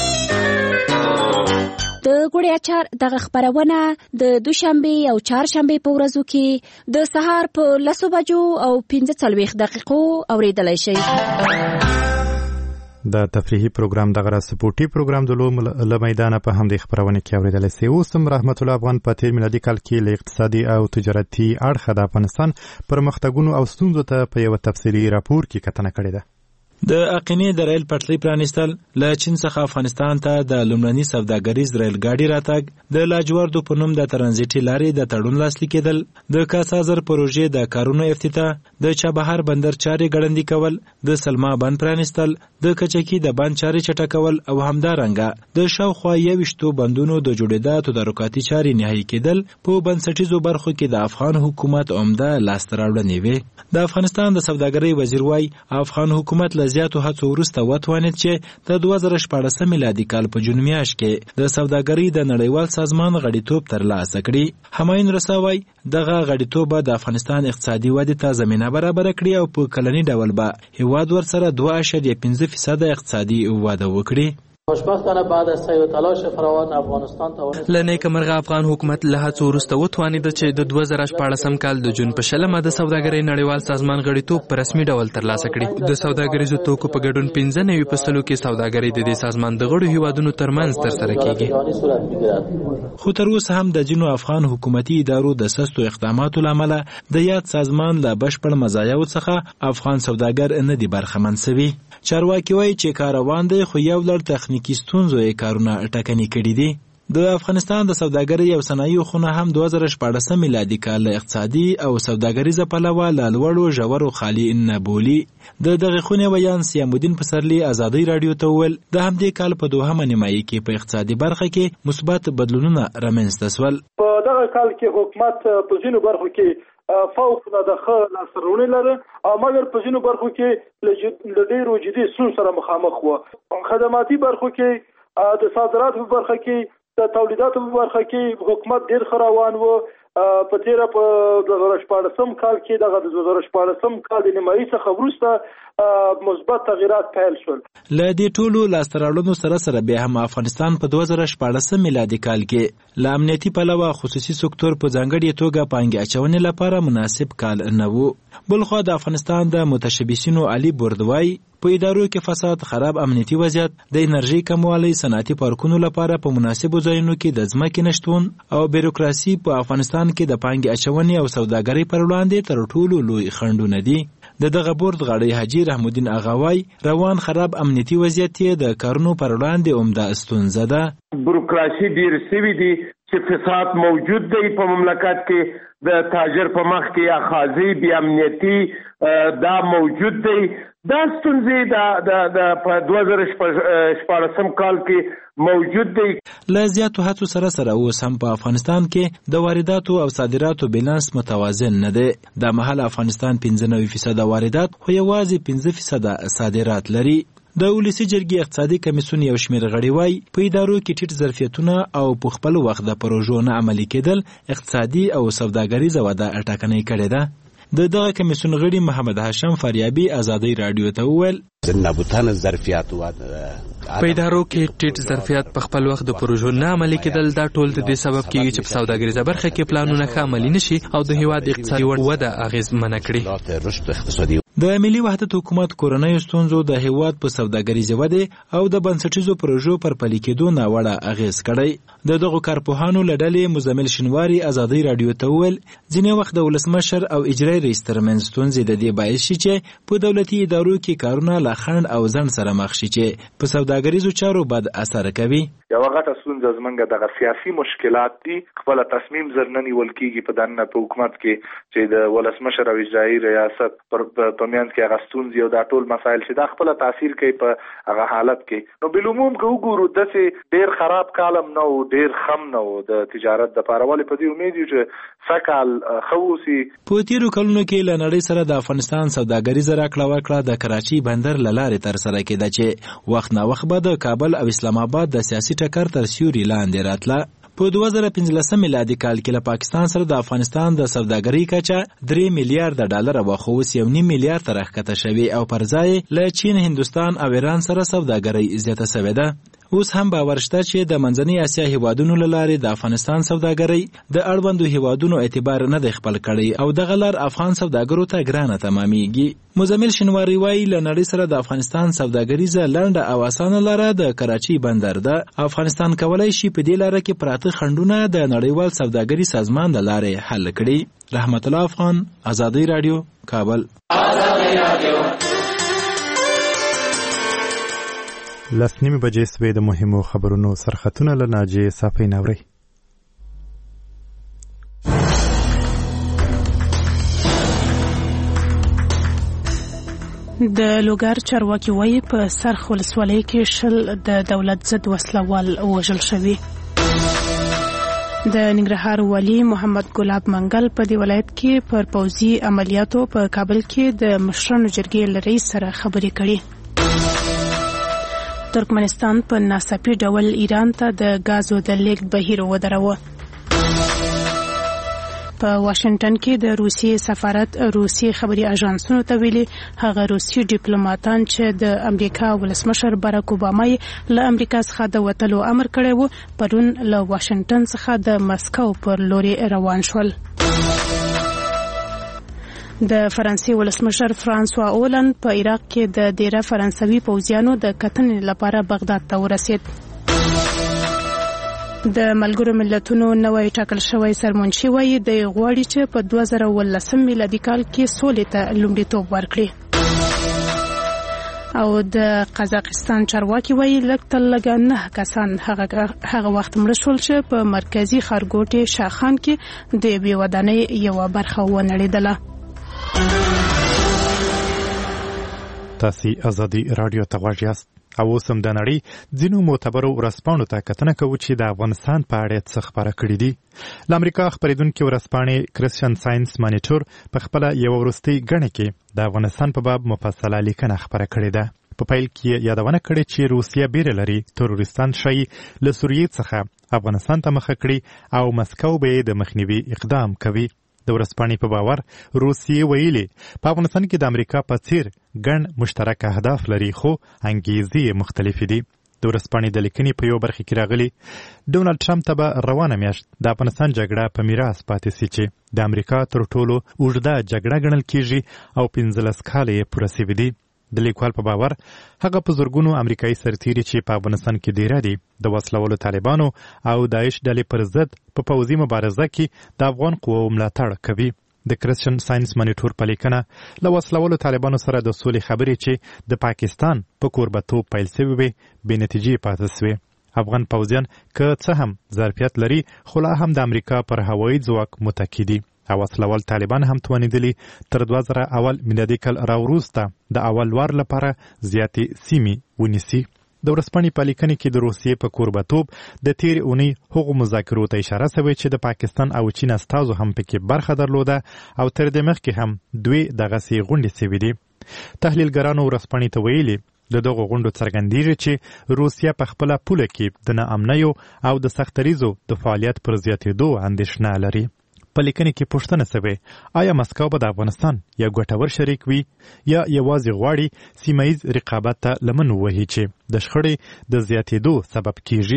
د ګوړې اچار دغه خپرونه د دوشنبې او چهارشنبې په ورځو کې د سهار په لسو بجو او پنځه څلوېښت دقیقو اورېدلی شئ. د تفریحي پروګرام دغه سپورټي پروګرام د لوم له میدانه په همدې خپرونه کې اورېدلی سئ. اوس هم رحمت الله افغان په تېر میلادي کال کې له اقتصادي او تجارتي اړخه د افغانستان پرمختګونو او ستونزو ته په یوه تفصیلي راپور کې کتنه کړې ده. د اقینې د ریل پټلۍ پرانیستل، له چین څخه افغانستان ته د لومړني سوداګریز ریل ګاډي راتګ، د لاجوردو په نوم د ترانزیټي لارې د تړون لاسلیک کېدل، د کاسازر پروژې د کارونو افتتاح، د چابهار بندر چارې ګړندي کول، د سلما بند پرانیستل، د کچکي د بند چارې چټکول او همدارنګه د شاوخوا یویشتو بندونو د جوړېدا تدارکاتي چارې نهایي کېدل په بنسټیزو برخو کې د افغان حکومت عمده لاسته راوړنې وې. د افغانستان د سوداګرۍ وزیر وایي افغان حکومت له زیاتو هڅو وروسته وتوانید چې د دوه زره شپاړسم میلادي کال په جون میاشت کې د سوداګرۍ د نړیوال سازمان غړیتوب ترلاسه کړي. همایون رسا وایي دغه غړیتوب به د افغانستان اقتصادي ودې ته زمینه برابره کړي او په کلني ډول به هیواد ورسره دوه اعشاریه پنځه فیصده اقتصادي وده وکړي. خوشبختانه بعد از سعی و تلاش فراوان افغانستان توانست له نیکمرغه افغان حکومت له هڅو وروسته وتوانید چې د دوه زره شپاړسم کال د جون په شلمه د سوداګرۍ نړیوال سازمان غړیتوب په رسمي ډول ترلاسه کړي. د سوداګریزو توکو په ګډون پنځه نوي فصلو کې سوداګرۍ د دې سازمان د غړو هیوادونو ترمنځ ترسره کیږي. خو تر اوسه هم د ځینو افغان حکومتي ادارو د سستو اقداماتو له امله د یاد سازمان له بشپړ مزایاو څخه افغان سوداګر نه دي برخمن شوي. چارواکي وایي چې کار روان دی خو یو لړ تخنیکي ستونزو یې کارونه ټکني کړي دي. د افغانستان د سوداګرۍ او صنایعو خونه هم دوه زره شپاړسم میلادي کال له اقتصادي او سوداګریزه پلوه له لوړو ژورو خالي نه بولي. د دغې خونې ویان سیام الدین پسرلي ازادۍ راډیو ته وویل د همدې کال په دوهمه نیمایي کې په اقتصادي برخه کې مثبت بدلونونه رامنځته شول. په دغه کال کې حکومت په ځینو برخو کې فوق د ښه لاسته راوړنې لري او مګر په ځینو برخو کې له ډېرو جدي ستونزو سره مخامخ وو. خدماتي برخو کې د صادراتو په برخه کې د تولیداتو په برخه کې حکومت ډېر ښه روان وو. په تیره په دوه زره شپاړسم کال کې دغه د دوه زره شپاړسم کال د نیمایي څخه وروسته مثبت تغیرات پیل شول. له دې ټولو لاسته راوړنو سره سره بیا هم افغانستان په دوه زره شپاړسم میلادي کال کې له امنیتي پلوه خصوصي سکتور په ځانګړې توګه پانګې اچونې لپاره مناسب کال نه و. بلخوا د افغانستان د متشبثینو علي بردوای په ادارو کې فساد، خراب امنیتي وضعیت، د انرژي کموالی، صنعتي پارکونو لپاره په مناسبو ځایونو کې د ځمکې نشتون او بیروکراسي په افغانستان کې د پانګې اچونې او سوداګرۍ پر وړاندې تر ټولو لوی خنډونه دي. د دغه بورد غړی حاجي رحم الدین اغاوای روان خراب امنیتي وضعیت د کارونو پر وړاندې عمده ستونزه ده. بیروکراسي ډیر سوي دي چې فساد موجود دی په مملکت کې، د تاجر په مخ کې اخاذي بې امنیتي دا موجود دی. دا ستونزې د په دوه زره شپاړسم کال کې موجود دی. له زیاتو هڅو سره سره اوس هم په افغانستان کې د وارداتو او صادراتو بیلانس متوازن نه دی. دا مهال افغانستان پنځه نوي فیصده واردات خو یوازې پنځه فیصده صادرات لري. د ولسی جرګې اقتصادي کمیسیون یو شمېر غړي وایي په ادارو کې ټیټ ظرفیتونه او په خپل وخت د پروژو نه عملي کېدل اقتصادي او سوداګریزه وده اټکنۍ کړې ده. د دغه کمیسیون غړي محمد هاشم فاریابي ازادۍ راډیو ته وویل نبوتان ظرفیت و په ادارو کې ټیټ ظرفیت په خپل وخت د پروژو نه عملي کېدل دا ټول د دې سبب کېږي چې په سوداګریزه برخه کې پلانونه ښه عملي نشي او د هیواد اقتصادي وده اغېزمنه کړي. د ملي وحدت حکومت کورنیو ستونزو د هیواد په سوداګریزه وده او د بنسټیزو پروژو پر پلي کېدو ناوړه اغېز کړی. د دغو کارپوهانو له ډلې مزمل شینواري ازادۍ راډیو ته وویل ځینې وخت د ولسمشر او اجرایي رئیس ترمنځ ستونزې د دې باعث شي چې په دولتي ادارو کې کارونه له خنډ او ځنډ سره مخ شي چې په سوداګریزو چارو بد اثر کوي. یوه غټه ستونزه زموږ دغه سیاسي مشکلات دي. خپل تصمیم زر نه نیول کېږي په دننه په حکومت کې چې د ولسمشر او اجرایي ریاست پر په منځ کې هغه ستونزې او دا ټول مسایل چې دا خپل تاثیر کوي په هغه حالت کې. نو بالعموم که وګورو داسې ډېر خراب کالم نه و، ډیر خم نه و د تجارت د لپاره، ولې په دې امید یو چې سکهال ښه ووسي. په تیرو کلونو کې له نړۍ سره د افغانستان سوداګریزه راکړه ورکړه د کراچي بندر له لارې ترسره کېده چې وخت نا وخت به د کابل او اسلام آباد د سیاسي ټکر تر سیوري لاندې راتله. په دوه زره پنځلسم میلادي کال کې له پاکستان سره د افغانستان د سوداګرۍ کچه درې میلیارډ ډالر وه، خو اوس یو نیم میلیارډ ته راښکته شوې او پر ځای له چین، هندوستان او ایران سره سوداګرۍ زیاته شوې ده. اوس هم باور شته چې د منځنۍ اسیا هیوادونو له لارې د افغانستان سوداګرۍ د اړوندو هیوادونو اعتبار نه دی خپل کړی او دغه لار افغان سوداګرو ته ګرانه تمامیږي. مزمل شنواری وایي له نړۍ سره د افغانستان سوداګریزه لنډه او اسانه لاره د کراچي بندر ده. افغانستان کولای شي په دې لاره کې پراته خنډونه د نړیوال سوداګري سازمان د لارې حل کړي. رحمت الله افغان، آزادی رادیو، کابل. لس نیمې بجې سوې د مهمو خبرونو سرخطونه له ناجیې صافۍ ناورئ. د لوګر چارواکي وایي په سرخ ولسوالۍ کې شل د دولت ضد وسلوال وژل شوي. د ننګرهار والي محمد ګلاب منګل په دې ولایت کې پر پوځي عملیاتو په کابل کې د مشرانو جرګې له رئیس سره خبرې کړي. ترکمنستان په ناڅاپي ډول ایران ته د غازو د لیږد بهیر ودروه. په واشنگټن کې د روسیې سفارت روسي خبري اژانسونو ته ویلي هغه روسي ډیپلوماټان چې د امریکا ولسمشر باراک اوباما له امریکا څخه د وتلو امر کړی و پرون له واشنگټن څخه د مسکو پر لوري روان شول. د فرانسې ولسمشر فرانسوا اولند په عراق کې د ډیره فرانسوي پوځیانو د کتنې لپاره بغداد ته ورسید. د ملګرو ملتونو نوی ټاکل شوی سرمنشي وایي د غواړي چې په دوه زره ولسم میلادي کال کې سولې ته لومړیتوب ورکړي. او د قزاقستان چارواکي وایي لږ تر لږه نه کسان هغه وخت مړه شول چې په مرکزي ښارګوټي شاخان کې د یوې ودانۍ یوه برخه ونړېدله. تاسې آزادي رادیو ته غوږ یاست او اوس هم د نړۍ ځینو معتبرو ورځپاڼو ته کتنه کوو چې د افغانستان په اړه څه خپاره کړي دي. له امریکا خپرېدونکې ورځپاڼې کرسچن ساینس مانیټور په خپله یوه وروستۍ ګڼه کې د افغانستان په باب مفصله لیکنه خپره کړې ده. په پیل کې یادونه کړې چې روسیه بیره لري تروریستان ښایي له سوریې څخه افغانستان ته مخه کړي او مسکو به یې د مخنیوي اقدام کوي. د ورځپاڼې په باور روسیې ویلي په افغانستان کې د امریکا په څیر ګڼ مشترک اهداف لري خو انګیزې مختلفې دي. د ورځپاڼې د لیکنې په یو برخه کې راغلي ډونالډ ټرمپ ته به روانه میاشت د افغانستان جګړه په میراث پاتې سي چې د امریکا تر ټولو اوږده جګړه ګڼل کیږي او پنځلس کاله یې پوره سوي دي. د لیکوال په باور هغه په زرګونو امریکایي سرتیري چې په افغانستان کې دیره دي د وسلوالو طالبانو او داعش ډلې پر ضد په پوځي مبارزه کې د افغان قواو ملاتړ کوي. د کرسچن ساینس مانیټور په لیکنه له وسلوالو طالبانو سره د سولې خبرې چې د پاکستان په کوربتوب پیل سوي وي بې نتیجې پاتې سوې. افغان پوځیان که څه هم ظرفیت لري خو لا هم د امریکا پر هوایي ځواک متکي دي او وسلوال طالبان هم توانیدلي تر دوه زره اول میلادي کال راوروسته د اول وار لپاره زیاتې سیمې ونیسي. د ورځپاڼې په لیکنې کې د روسیې په کوربتوب د تېرې اونۍ هغو مذاکرو ته اشاره شوې چې د پاکستان او چین استازو هم پکې برخه درلوده او تر دې مخکې هم دوی دغسې غونډې شوې دي. تحلیلګرانو ورځپاڼې ته ویلي د دغو غونډو څرګندېږي چې روسیه په خپله پوله کې د ناامنیو او د سختریزو د فعالیت پر زیاتېدو اندېښنه لري. په لیکنې کې پوښتنه شوې آیا مسکو به د افغانستان یا ګټور شریک وي یا یوازې غواړي سیمهیز رقابت ته لمن ووهي چې د شخړې د زیاتېدو سبب کیږي.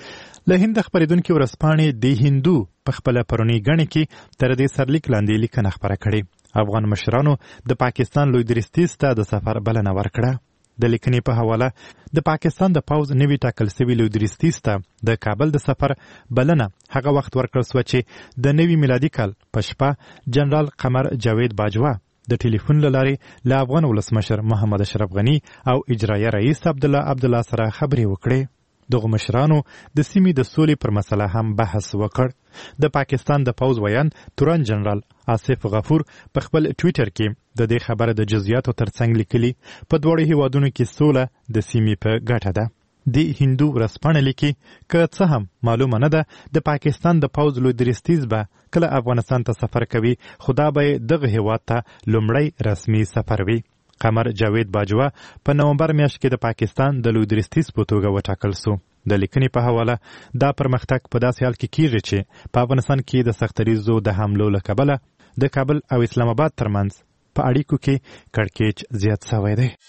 له هند خپرېدونکې ورځپاڼې د هندو په خپله پرونۍ ګڼې کې تر دې سرلیک لاندې لیکنه خپره کړې. افغان مشرانو د پاکستان لوی درستیز ته د سفر بلنه ورکړه. د لیکنې په حواله د پاکستان د پوځ نوي ټاکل سوي لوی درستیز ته د کابل د سفر بلنه هغه وخت ورکړل سوه چې د نوي میلادي کال په شپه جنرال قمر جاوید باجوا د ټلیفون له لارې له افغان ولسمشر محمد اشرف غني او اجرایه رئیس عبدالله عبدالله سره خبرې وکړې. دغو مشرانو د سیمې د سولې پر مسله هم بحث وکړ. د پاکستان د پوځ ویان تورن جنرال آصف غفور په خپل ټویټر کې د دې خبره د جزئیاتو ترڅنګ لیکلي په دواړو هیوادونو کې سوله د سیمې په ګټه ده. د هندو ورځپاڼه لیکي که څه هم معلومه نه ده د پاکستان د پوځ لوی درستیز به کله افغانستان ته سفر کوي خو دا به دغه هیواد ته لومړی رسمي سفر وي. قمر جاوید باجوه په نومبر میاشت کې د پاکستان د لوی درستیز په توګه وټاکل سو. د لیکنې په حواله دا پرمختګ په داسې حال کې کیږي چې په افغانستان کې د سختریزو د حملو له کبله د کابل او اسلام آباد ترمنځ په اړیکو کې کړکېچ زیات شوی دی.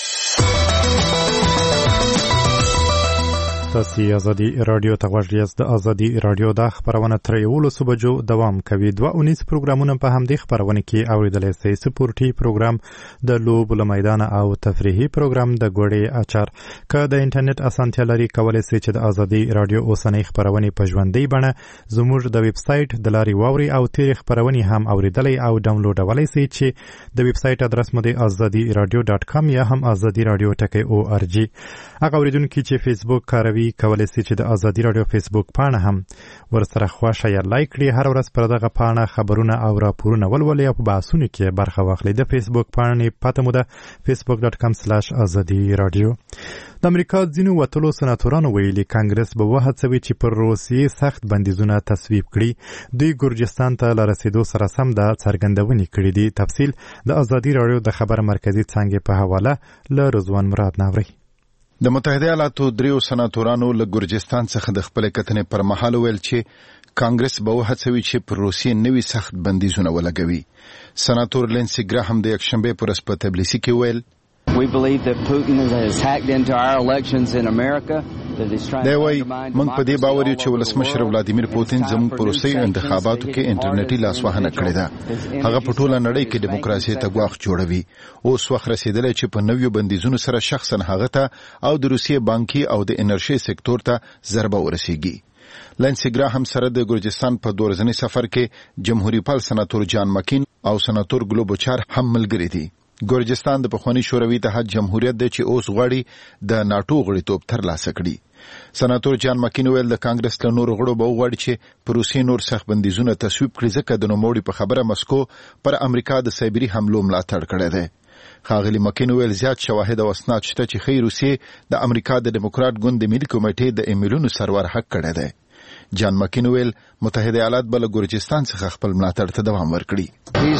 تاسو ازادي رادیو ته غوږ یاست. د ازادي رادیو د خبرونه تر یولسو بجو دوام کوي. دوه اونیز پروګرامونه په همدې خبرونه کې اوریدلی سئ. سپورټي پروګرام، د لوبو له میدانه او تفریحي پروګرام د ګوړې اچار. که د انټرنیټ اسانتیا لري کولی سئ چې د ازادي رادیو اوسنۍ خبرونې په ژوندۍ بڼه زموږ د ویب سایټ د لارې واوري او تیرې خبرونې هم اوریدلی او ډاونلوډولی سئ چې د ویب سایټ ادرس مو د ازادي رادیو ډاټ کام یا هم ازادي رادیو ټکی او ار جی. هغه اوریدونکي چې فیسبوک کاروي کولی سي چې د ازادي رادیو فیسبوک پاڼه هم ورسره خوښه یا لایک کړي. هر ورځ پر دغه پاڼه خبرونه او راپورونه ولولئ او په بحثونو کې برخه واخلئ. د فیسبوک پاڼې پته مو ده فیسبوک ډاټ کام سلاش ازادي رادیو. د امریکا ځینو وتلو سناتورانو ویلي کانګرس به وهڅوي چې پر روسیې سخت بندیزونه تصویب کړي. دوی ګورجستان ته له رسیدو سره سم د څرګندونې کړي دي. تفصیل د ازادي رادیو د خبر مرکزي څانګې په حواله له رضوان مراد ناوري. د متحده ایالاتو دریو سناتورانو له ګورجستان څخه د خپل کتنې پر مهال ویل چې کانګرس به وهڅوي چې پر روسیې نوي سخت بندیزونه ولګوي. سناتور لینسي ګراهم د یکشنبه پر ورځ په تبلیسي کې ویل We believe that Putin has hacked into our elections in America. دا وایي موږ په دې باور یو چې ولسمشر ولادیمیر پوتین زموږ په روسي انتخاباتو کې انټرنیټي لاسوهنه کړې ده. هغه په ټوله نړۍ کې دیموکراسي ته ګواښ جوړوي. اوس وخت رسیدلی چې په نویو بندیزونو سره شخصا هغه ته او د روسیې بانکي او د انرژي سکتور ته ضربه ورسیږي. لینسي ګراهم سره د ګورجستان په دوه ورځني سفر کې جمهوریت پال سناتور جان مکین او سناتور ګلوبوچار هم ملګري دي. ګورجستان د پخوانی شوروي اتحاد جمهوریت دی چې اوس غواړي د ناتو غړیتوب ترلاسه کړي. سناتور جان مکین ویل د کانګرس له نورو غړو به وغواړي چې په روسیې نور سخت بندیزونه تصویب کړي ځکه د نوموړي په خبره مسکو پر امریکا د سایبري حملو ملاتړ کړی دی. ښاغلي مکین ویل زیات شواهد او اسناد شته چې ښیي روسیې د امریکا د ډیموکرات ګوند د ملي کمیټې د ایمیلونو سرور حق کړی دی. جان مکین ویل متحده ایالات به له ګورجستان څخه خپل ملاتړ ته دوام ورکړي.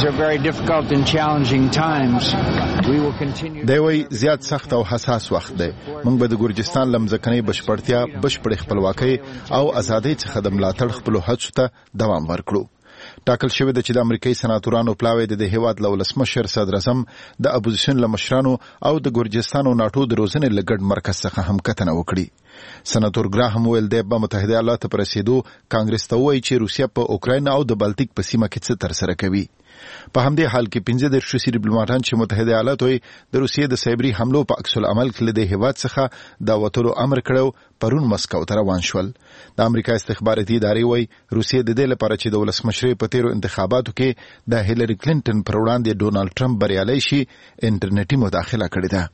دی وایي زیات سخت او حساس وخت دی. موږ به د ګورجستان له مځکنۍ بشپړتیا، بشپړې خپلواکۍ او ازادۍ څخه د ملاتړ خپلو هڅو ته دوام ورکړو. ټاکل شوی ده چې د امریکایي سناتورانو پلاوی د هیواد له ولسمشر صدر اعظم د اپوزیشن له مشرانو او د ګورجستان او ناټو د روزنې له ګډ مرکز څخه هم کتنه وکړي. سناتور ګراهم ویل د متحده ایالاتو پر رسیدو کانګرس ته وایي چې روسیه په اوکراین او د بالټیک په سیمه کې څه ترسره کوي. په همدې حال کې پنځه دېرش روسي ډیپلوماټان چې متحده ایالات وایي د روسیې د سایبري حملو په عکس العمل کې د هیواد څخه د وتلو امر کړو پرون مسکو ته روان شول. د امریکا استخباراتي ادارې وایي روسیې د دې لپاره چې د ولسمشرۍ په تیرو انتخاباتو کې د هیلری کلینټن پر وړاندې ډونالډ ټرمپ بریالی شي انټرنیټي مداخله کړې ده.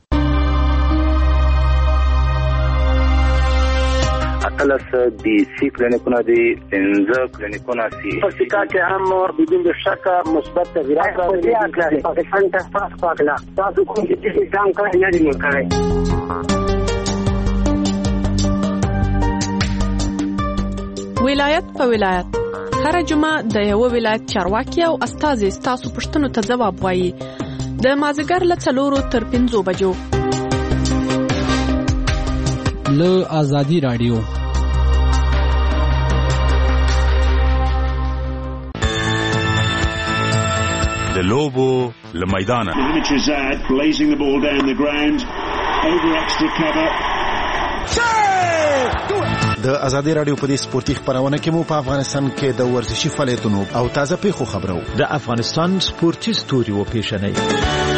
اتلس دی سی کلینیکونه دی، پنځه کلینیکونه سی په سیکا کې هم بدون شک مثبت تغیرات راغلي. پاکستان ته پاس پاکلا تاسو کوم چې ځان کار نه دی وکړی. ولایت په ولایت هر جمعه د یو ولایت چارواکي او استازي تاسو پښتنو ته ځواب وایي. د مازیګر له څلورو تر پنځو بجو له ازادي رادیو. د لوبو له میدانه د ازادي رادیو په دې سپورتي خبرونه کې مو په افغانستان کې د ورزشي فعالیتونو او تازه پیښو خبرو د افغانستان سپورتي ستوري و پیښنې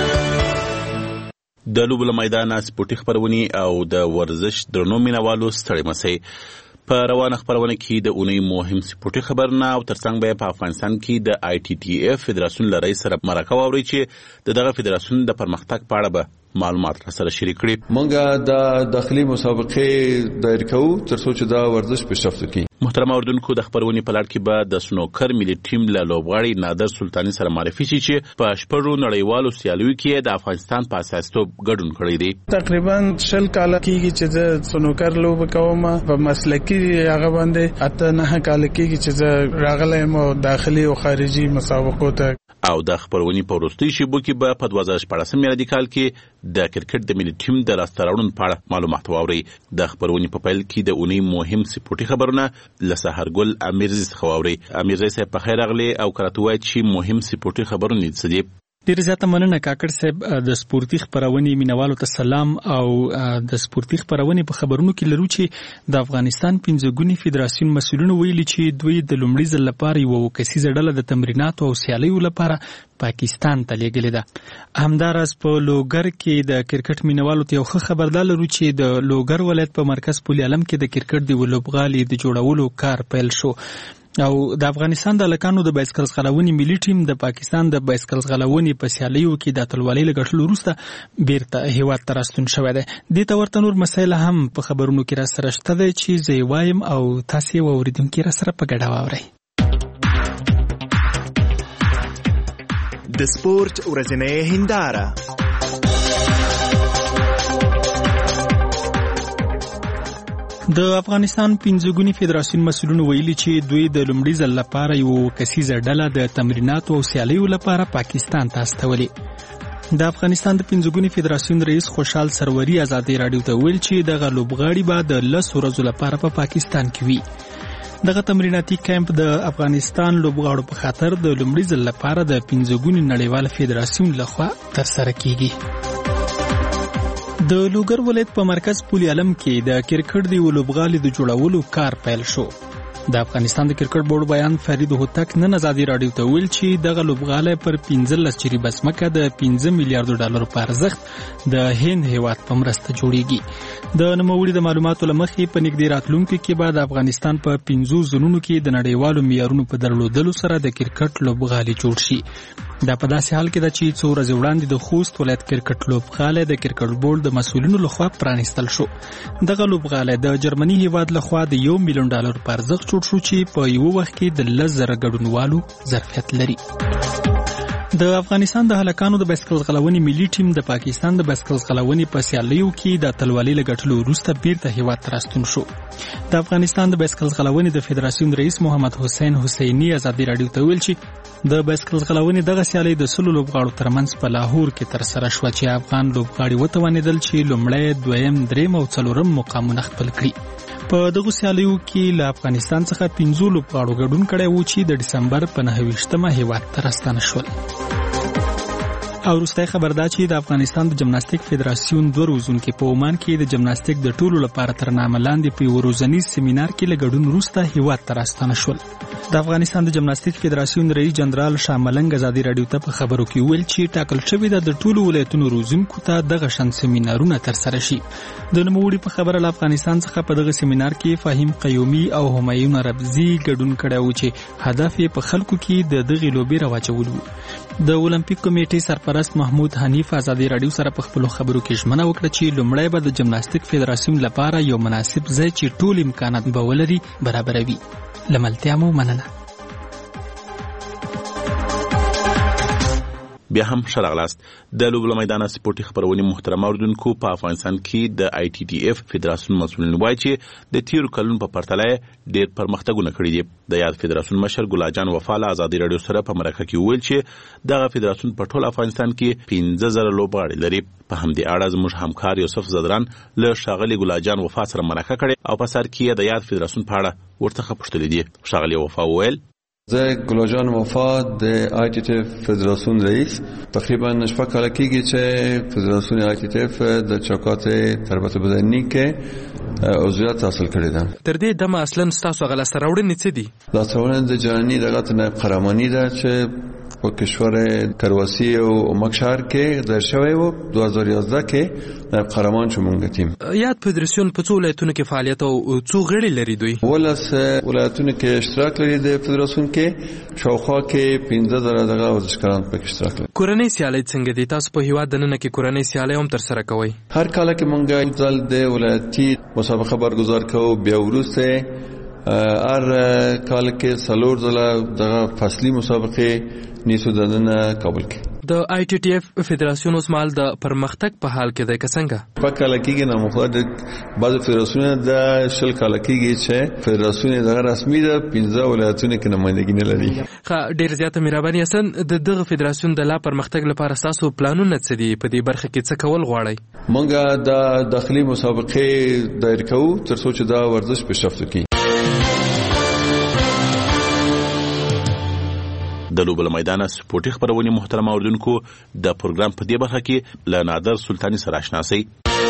د لوبو له میدانه سپورتي خبرونه او د ورزش درنو مینوالو ستړي مسئ په روانه خبرونه کې د اونۍ مهم سپورتي خبرونه او ترڅنګ به په افغانستان کې د آی ټي ټي اف فدراسیون لري سره مرکه واوري چې دغه فدراسیون د پرمختګ په اړه به معلومات سره شریک کړي. مونږه د داخلي مسابقې دایر کوو ترڅو چې دا ورزش پیشرفت وکړي. محترم اوردونکو د خبرونې په لړ کې به د سنوکر ملي ټیم له لوبغاړي نادر سلطاني سره معرفي شي چې په شپږو نړیوالو سیالیو کې د افغانستان په اساستوب ګډون کړی دی. تقریبا شل کال کېږي چې زه سنوکر لوبه کوم په مسلکي هغه باندې، اته نه کال کېږي چې زه راغلی یم داخلي او خارجي مسابقو ته. او د خبرونې په وروستي شیبو کې به په دوه زره شپاړسم میلادي کال کې د کرکټ د ملي ټیم د لاسته راوړنو په اړه معلومات واورئ. د خبرونې په پیل کې د اونۍ مهم سپورتي خبرونه له سحرګل امیرزي څخه واورئ. امیرزي صاحب په خیر راغلی او کراته وایي چې مهم سپورتي خبرونه څه دي؟ ډیر زیاته مننه کاکړ صاحب. د سپورتي خبرونې مینوالو ته سلام. او د سپورتي خبرونې په خبرونو کې لرو چې د افغانستان پنځه ګونی فدراسیون مسؤلینو ویلي چې دوی د لومړي ځل لپاره یو کسیزه ډله د تمریناتو او سیالیو لپاره پاکستان ته لیږلې ده. همداراز په لوګر کې د کرکټ مینوالو ته یو ښه خبردار لرو چې د لوګر ولایت په مرکز پل علم کې د کرکټ د لوبغالي د جوړولو کار پیل شو. او د افغانستان د هلکانو د بایسکل ځغلونې ملي ټیم د پاکستان د بایسکل ځغلونې په سیالیو کې د اتلولۍ له ګټلو وروسته بیرته هیواد ته راستون شوی دی. دې ته ورته نور مسایل هم په خبرونو کې را سره شته دی چې زه یې وایم او تاسې یې واورېدونکي را سره په ګډه واورئ. د سپورت ورځنۍ هنداره. د افغانستان پنځه ګونی فدراسیون مسؤلینو ویلي چې دوی د لومړي ځل لپاره یو کسیزه ډله د تمریناتو او سیالیو لپاره پاکستان ته استولې. د افغانستان د پنځه ګونی فدراسیون رئیس خوشحال سروري ازادي راډیو ته ویل چې دغه لوبغاړي به د لسو ورځو لپاره په پاکستان کې وي. دغه تمریناتي کیمپ د افغانستان لوبغاړو په خاطر د لومړي ځل لپاره د پنځه ګونی نړیوال فدراسیون لخوا ترسره کیږي. د لوګر ولایت په مرکز پل علم کې د کرکټ د لوبغالي د جوړولو کار پیل شو. د افغانستان د کرکټ بورډ بیان فرید هوتک نن ازادي راډیو ته ویل چې دغه لوبغالی پر پنځلس جریبه ځمکه د پنځه میلیارډو ډالرو په ارزښت د هند هیواد په مرسته جوړیږي. د نوموړي د معلوماتو له مخې په نږدې راتلونکي کې به د افغانستان په پنځو زونونو کې د نړیوالو معیارونو په درلودلو سره د کرکټ لوبغالي جوړ شي. دا په داسې حال کې ده چې څو ورځې وړاندې د خوست ولایت کرکټ لوبغالی د کرکټ بورډ د مسؤلینو لخوا پرانیستل شو. دغه لوبغالی د جرمني هیواد لخوا د یو میلیون ډالر په ارزښت جوړ شو چې په یو وخت کې د لس زره ګډونوالو ظرفیت لري. د افغانستان د هلکانو د بایسکل ځغلونې ملي ټیم د پاکستان د بایسکل ځغلونې په سیالیو کې د اتلولۍ له ګټلو وروسته بیرته هیواد ته راستون شو. د افغانستان د بایسکل ځغلونې د فدراسیون رئیس محمد حسین حسیني ازادي راډیو ته ویل چې د بایسکل ځغلونې دغه سیالۍ د سلو لوبغاړو ترمنځ په لاهور کې ترسره شوه چې افغان لوبغاړي وتوانېدل چې لومړی، دویم، دریم او څلورم مقامونه خپل کړي. په دغو سیالیو کې له افغانستان څخه پنځو لوبغاړو ګډون کړی و چې د ډسمبر په نهه ویشتمه هیواد ته راستانه شول. او وروستی خبر دا چې د افغانستان د جمناستیک فدراسیون دوه روزونکي په عمان کې د جمناستیک د ټولو لپاره تر نامه لاندې په یو ورځنیز سیمینار کې له ګډون وروسته هیواد ته راستانه شول. د افغانستان د جمناستیک فدراسیون رئیس جنرال شاه ملنګ ازادي راډیو ته په خبرو کې ویل چې ټاکل شوې ده د ټولو ولایتونو روزونکو ته دغه شان سیمینارونه ترسره شي. د نوموړي په خبره له افغانستان څخه په دغه سیمینار کې فهیم قیومي او همایون ربزي ګډون کړی و چې هدف یې په خلکو کې د دغې لوبې رواجول و. د اولمپیک کمیټې سرپرست محمود حنیف ازادي راډیو سره په خپلو خبرو کې ژمنه وکړه چې لومړی به د جمناستیک فدراسیون لپاره یو مناسب ځای چې ټول امکانات به ولري برابروي. له ملتیا مو مننه. بیا هم ښه راغلاست. د لوبو له میدانه سپورټي خپرونې محترم اوریدونکو په افغانستان کې د آی ټي ټي اف فدراسیون مسؤلین وایي چې د تیرو کلونو په پرتله ډېر پرمختګونه کړي دي. د یاد فدراسیون مشر ګلاجان وفا له ازادي راډیو سره په مرکه کې وویل چې دغه فدراسیون په ټول افغانستان کې پنځه زره لوبغاړي لري. په همدې اړه زموږ همکار یوسف زدران له ښاغلي ګلاجان وفا سره مرکه کړې او په سر کې د یاد فدراسیون په اړه ورڅخه پوښتلي دي. ښاغلي وفا وویل زه ګلاجان وفا د آی ټي ټي اف فدراسیون رئیس تقریبا شپږ کاله کېږي چې فدراسیون آی ټي ټي اف د چوکاټ تربیت بدني کې عضویت حاصل کړی ده. تر دې دمه اصلا ستاسو هغه لاسته راوړنې څه دي؟ لاسته راوړنې د جهاني دغه نایب قهرماني ده چې په کشور کرواسی او مکشار کې در شوی و دوه هزار و یازده کې قهرمان شو مونږ تیم. یاد فدراسیون په څو ولایتونو کې فعالیت او څو غړي لري دوی؟ ولس ولایتونو کې اشتراک لري د فدراسیون کې، شاوخوا کې پنځه زره دغه ورزشکاران په اشتراک لري. کورنۍ سیالۍ څنګه دي؟ تاسو په هیواد دننه کې کورنۍ سیالۍ هم تر سره کوئ؟ هر کال کې مونږ ځل د ولایتي مسابقه برگزار کوو، بیا وروسته هر کال کې څلور ځله دغه فصلي مسابقې نیسو دننه کابل کې. د آی ټي ټي اف فدراسیون اوس مال د پرمختګ په حال کې دی که څنګه؟ په کال کېږي نه مخاطب بعض فدراسیون د شل کال کېږي چې فدراسیون دغه رسمي ده پنځه ولایتونو کې نمائندګي نه لري. ښه، ډېر زیاته مهرباني حسن. د دغه فدراسیون د لا پرمختګ لپاره تاسو پلانونه څه دي؟ په دې برخه کې څه کول غواړئ؟ موږ د داخلي مسابقې دایر کوو تر څو چې دا ورزش پیشرفت وکړي. د لوبل میدان سپورټي خبرونه محترم اوردونکو د پروګرام په دې برخه کې ل نادر سلطانی سره آشنا شئ.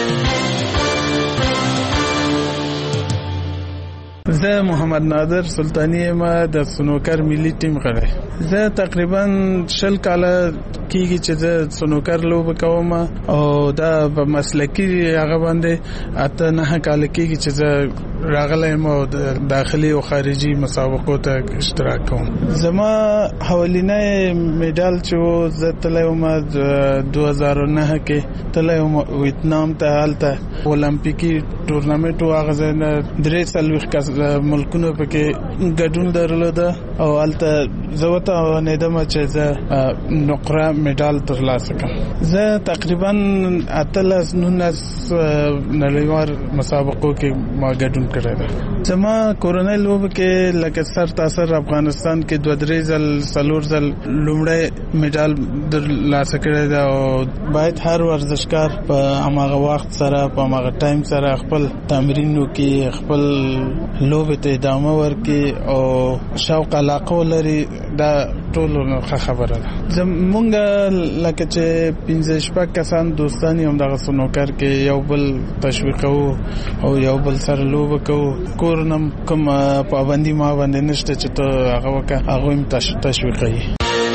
زه محمد نادر سلطانی ما د سنوکر ملي ټیم غړی. زه تقریبا شل کاله کېږي چې زه سنوکر لوبه کوم او دا په مسلکي هغه باندې اته نه کاله کېږي چې زه راغلی یم او د داخلي او خارجي مسابقو ته اشتراک کوم. زما اولینی میډال چې زه تللی وم دوه هزار و نه کې تللی وم ویتنام ته، هلته اولمپیکي ټورنمنټ و، هغه ځای نه درې څلوېښت کس ملکونو پکې ګډون درلوده او هلته زه وتوانېدم چې زه نقره میډال ترلاسه کړم. زه تقریبا اتلس نولس نړیوال مسابقو کې ما ګډون کړی ده. زما کورنۍ لوبه کې لکه سر تاثر افغانستان کې دوه درې ځل څلور ځل لومړی میډال ترلاسه کړی ده او باید هر ورزشکار په هماغه وخت سره په هماغه ټایم سره خپل تمرین وکړي، خپل لوبې ته ادامه ورکړي او شوق علاقه ولري. دا ټول ښه خبره ده. زمونږ لکه چې پنځه شپږ کسان دوستان یو دغه سنوکر کې یو بل تشویقوو او یو بل سره لوبه کوو. کور نه کوم پابندي ما باندې نشته چې ته هغه وکړه، هغوی هم تشویقوي.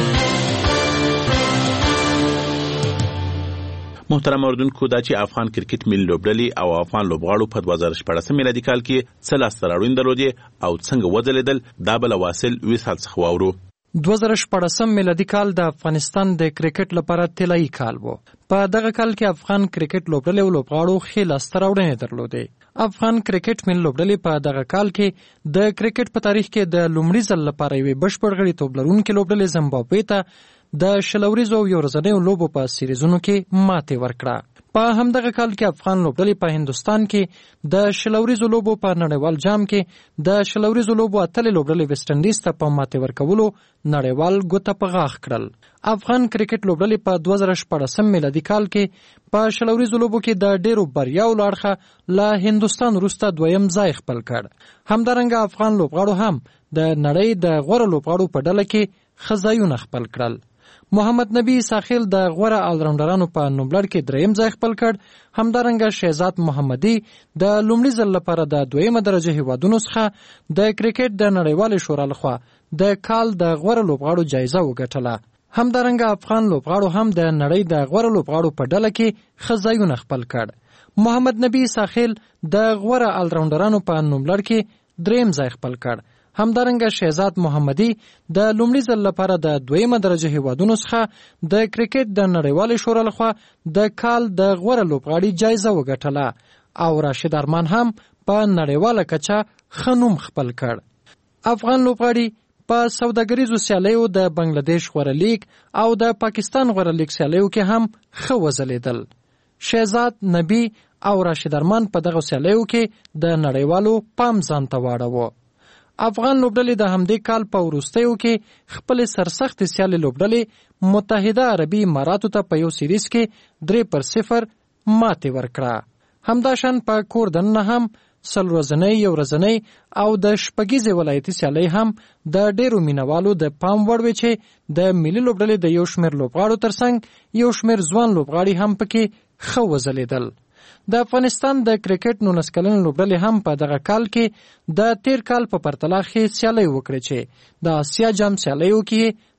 محترم اوردونکو، دا چې افغان کرکټ ملي لوبډلې او افغان لوبغاړو په دوه زره شپږ میلادي کال کې څه لاسته راوړنې درلودې او څنګه وځلېدل، دا به له واصل وصال څخه واورو. دوه زره شپږم میلادي کال د افغانستان د کرکټ لپاره طلایي کال و. په دغه کال کې افغان کرکټ لوبډلې او لوبغاړو ښې لاسته راوړنې درلودې. افغان کرکټ ملي لوبډلې په دغه کال کې د کرکټ په تاریخ کې د لومړي ځل لپاره یوې بشپړ غړیتوب لرونکې لوبډلې زمبابوې ته د شلوریزو او یو ورځنیو لوبو په سیریزونو کې ماتې ورکړه. په همدغه کال کې افغان لوبډلې په هندوستان کې د شلوریزو لوبو په نړیوال جام کې د شلوریزو لوبو اتلې لوبډلې ویسټ انډیز ته په ماتې ورکولو نړیوال ګوته په غاښ کړل. افغان کرکټ لوبډلې په دوه زره شپږم میلادي کال کې په شلوریزو لوبو کې د ډیرو بریاو له اړخه له هندوستان وروسته دویم ځای خپل کړ. همدارنګه افغان لوبغاړو هم د نړۍ د غوره لوبغاړو په ډله کې ښه ځایونه خپل کړل. محمد نبی ساخیل د غوره آلراونډرانو په نوملړ کې دریم ځای خپل کړ. همدارنګه شهزاد محمدي د لومړي ځل لپاره د دویمه درجه هیوادونو څخه د کرکټ د نړیوالې شورا لخوا د کال د غوره لوبغاړو جایزه وګټله. همدارنګه افغان لوبغاړو هم د نړۍ د غوره لوبغاړو په ډله کې ښه ځایونه خپل کړ. محمد نبی ساخیل د غوره آلراونډرانو په نوملړ کې دریم ځای خپل کړ. همدارنګه شهزاد محمدي د لومړي ځل لپاره د دویمه درجه هیوادونو څخه د کرکټ د نړیوالې شورا لخوا د کال د غوره لوبغاړي جایزه وګټله او راشد ارمان هم په نړیواله کچه ښه نوم خپل کړ. افغان لوبغاړي په سوداګریزو سیالیو د بنگلاديش غوره لیگ او د پاکستان غوره لیگ سیالیو کې هم ښه وځلېدل. شهزاد، نبی او راشد ارمان په دغه سیالیو کې د نړیوالو پام ځان ته واړاوه. افغان لوبډلې د همدې کال په وروستیو کې خپل سرسخت سیالي لوبډلې متحده عربي اماراتو ته په یو سیریز کې درې پر صفر ماتې ورکړه. همداشان په کور دننه هم سل ورځنۍ، یو ورځنۍ او د شپږیزې ولایتي سیالۍ هم د ډیرو مینوالو د پام وړ وې چې د ملي لوبډلې د یو شمېر لوبغاړو ترڅنګ یو شمېر ځوان لوبغاړي هم پکې ښه وځلېدل. د افغانستان د کرکټ نولس کلنې لوبډلې هم په دغه کال کې د تیر کال په پرتله ښې سیالۍ وکړې چې د اسیا جام سیالیو کې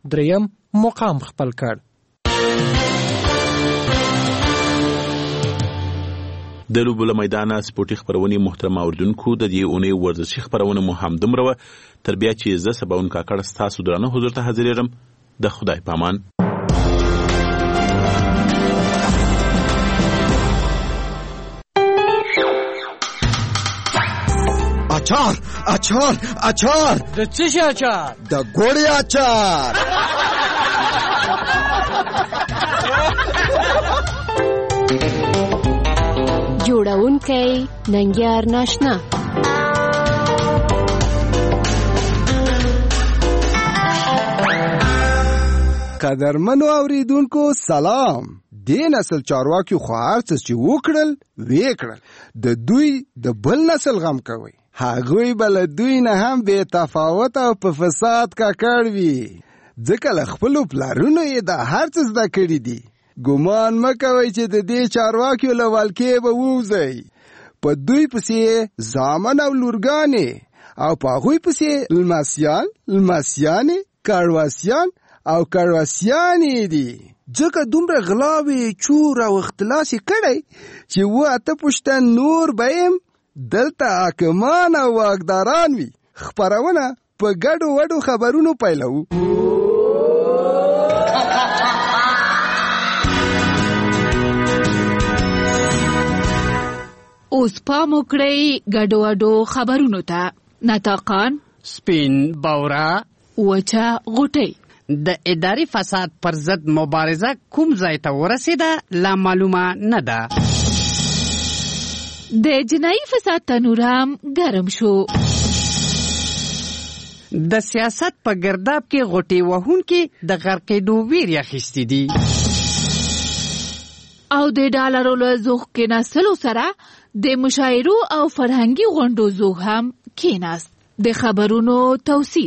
دریم مقام خپل کړ. د لوبو له میدانه سپورتي خپرونې محترم اوریدونکو د دې اونۍ ورزشي خپرونه مو هم دومره وه. تر بیا چې زه سباون کاکړ ستاسو درانه حضور ته حاضرېږم. د خدای په امان. اچار اچار اچار د څه شي اچار؟ د ګوړې اچار. جوړونکی ننګیار ناشنا. قدرمنو اوریدونکو سلام. دې نسل چارواکي خو هرڅه چې وکړل ویې کړل، د دوی د بل نسل غم کوي. هغوی به له دوی نه هم بې تفاوت او په فساد ککړ وي، ځکه له خپلو پلارونو یې دا هرڅه زده کړي دي. ګمان مه کوئ چې د دې چارواکیو له ولکې به ووځئ. په دوی پسې زامن او لورګانې او په هغوی پسې لمسیان لمسیانې کارواسیان او کارواسیانې دي، ځکه دومره غلاوې چور او اختلاس یې کړی چې و اته پوښتن نور به یم دلته حاکمان او واکداران وي. خپرونه په ګډو وډو خبرونو پیلوو. اوس پام وکړئ ګډو وډو خبرونو ته. نطاقان، سپین بورا، وچه غوټۍ. د اداري فساد پر ضد مبارزه کوم ځای ته ورسېده لا معلومه نه ده. د جنایي فساد تنور هم ګرم شو. د سیاست په ګرداب کې غوټې وهونکي د غرقېدو ویرې اخیستي دي. او د ډالرو له زوغ کېناستلو سره د مشاعرو او فرهنګي غونډو زوغ هم کېناست. د خبرونو توصیل.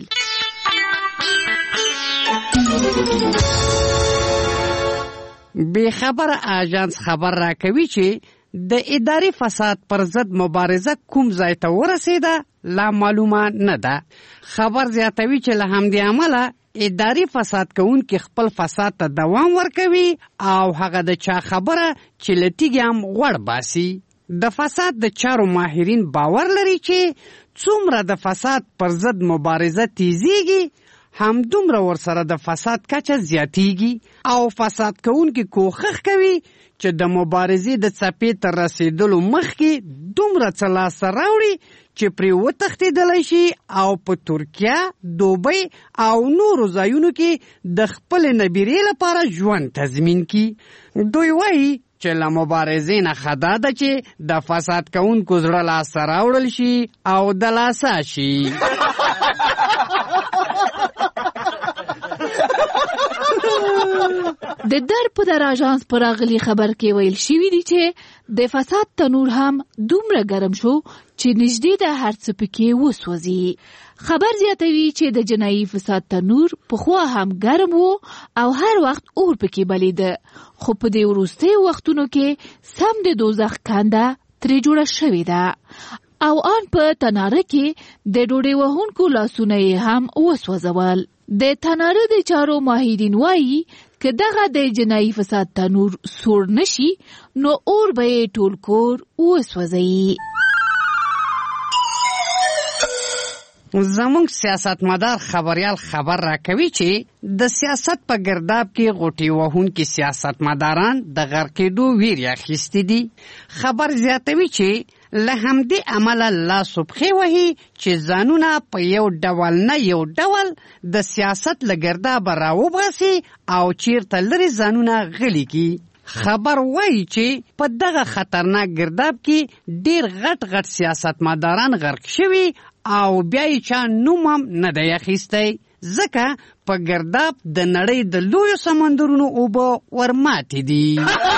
بې خبره آژانس خبر راکوي چې د اداري فساد پر ضد مبارزه کوم ځای ته ورسېده لا معلومه نه ده. خبر زیاتوي چې له همدې امله اداري فساد کوونکي خپل فساد ته دوام ورکوي او هغه د چا خبره چې له تیږې هم غوړ باسي. د فساد د چارو ماهرین باور لري چې څومره د فساد پر ضد مبارزه تیزیږي همدومره ورسره د فساد کچه زیاتیږي او فساد کوونکي کوښښ کوي چې د مبارزې د څپې تر رسیدلو مخکې دومره څه لاسته راوړي چې پرې وتښتېدلی شي او په ترکیه، دوبۍ او نورو ځایونو کې د خپلې نبیرې لپاره ژوند تضمین کړي. دوی وایي چې له مبارزې نه ښه دا ده چې د فساد کوونکو زړه لاسته راوړل شي او د لاسه شي. د در په در آژانس پر راغلي خبر کې ویل شوي دي چې د فساد تنور هم دومره ګرم شو چې نږدې د هر څه پکې وسوځي. خبر زیاتوي چې د جنایي فساد تنور پخوا هم ګرم و او هر وخت اور پکې بلیده، خو په دې وروستیو وختونو کې سم د دوزخ کنده ترې جوړه شوې ده او آن په تناره کې د ډوډۍ وهونکو لاسونه یې هم وسوځول. د تناره د چارو ماهرین وایي که دغه د جنایي فساد تنور سوړ نشي نو اور به یې ټول کور وسوځي. زمونږ سیاستمدار خبریال خبر راکوي چې د سیاست په ګرداب کې غوټې وهونکي سیاستمداران د غرقېدو ویرې اخیستي دي. خبر زیاتوي چې له همدې امله لاس و پښې وهي چې ځانونه په یو ډول نه یو ډول د سیاست له ګردابه راوباسي او چیرته لرې ځانونه غلي کړي. خبر وایي چې په دغه خطرناک ګرداب کې ډېر غټ غټ سیاستمداران غرق شوي او بیا یې چا نوم هم نه دی اخیستی، ځکه په ګرداب د نړۍ د لویو سمندرونو اوبه ورماتې دي.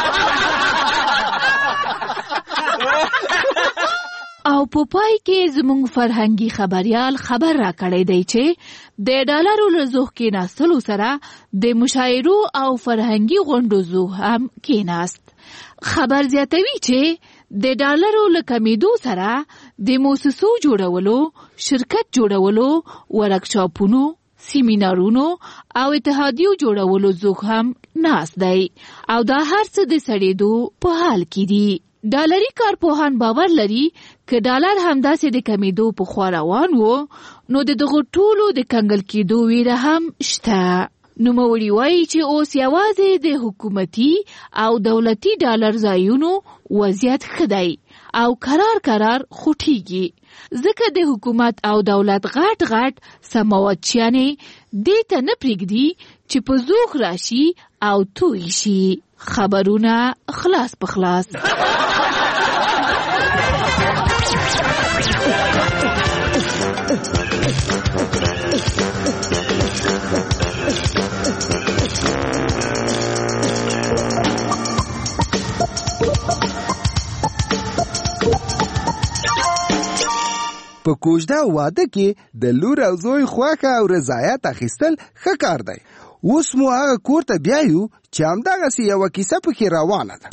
او په پای کې زموږ فرهنګي خبریال خبر را کړی دی چې د ډالرو له زوغ کېناستلو سره د مشاعرو او فرهنګي غونډو زوغ هم کېناست. خبر زیاتوي چې د ډالرو له کمیدو سره د موسسو جوړولو، شرکت جوړولو، ورکشاپونو، سیمینارونو او اتحادیو جوړولو ځوک هم ناست دی او دا هر څه د سړېدو په حال کې دي. ډالري کارپوهان باور لري که ډالر همداسې د کمیدو په خوا روان و نو د دغو ټولو د کنګل کېدو ویره هم شته. نوموړي وایي چې اوس یوازې د حکومتي او دولتي ډالر ځایونو وضعیت ښه دی او قرار قرار خوټیږي، ځکه د حکومت او دولت غټ غټ سماوتچیانې دې ته نه پرېږدي چې په زوخ راشي او توی شي. خبرونه خلاص په خلاص. په کوژده واده کې د لور او زوی خوښه او رضایت اخیستل ښه کار دی. اوس مو هغه کور ته بیایو چې همدغسې یوه کیسه پکې روانه ده.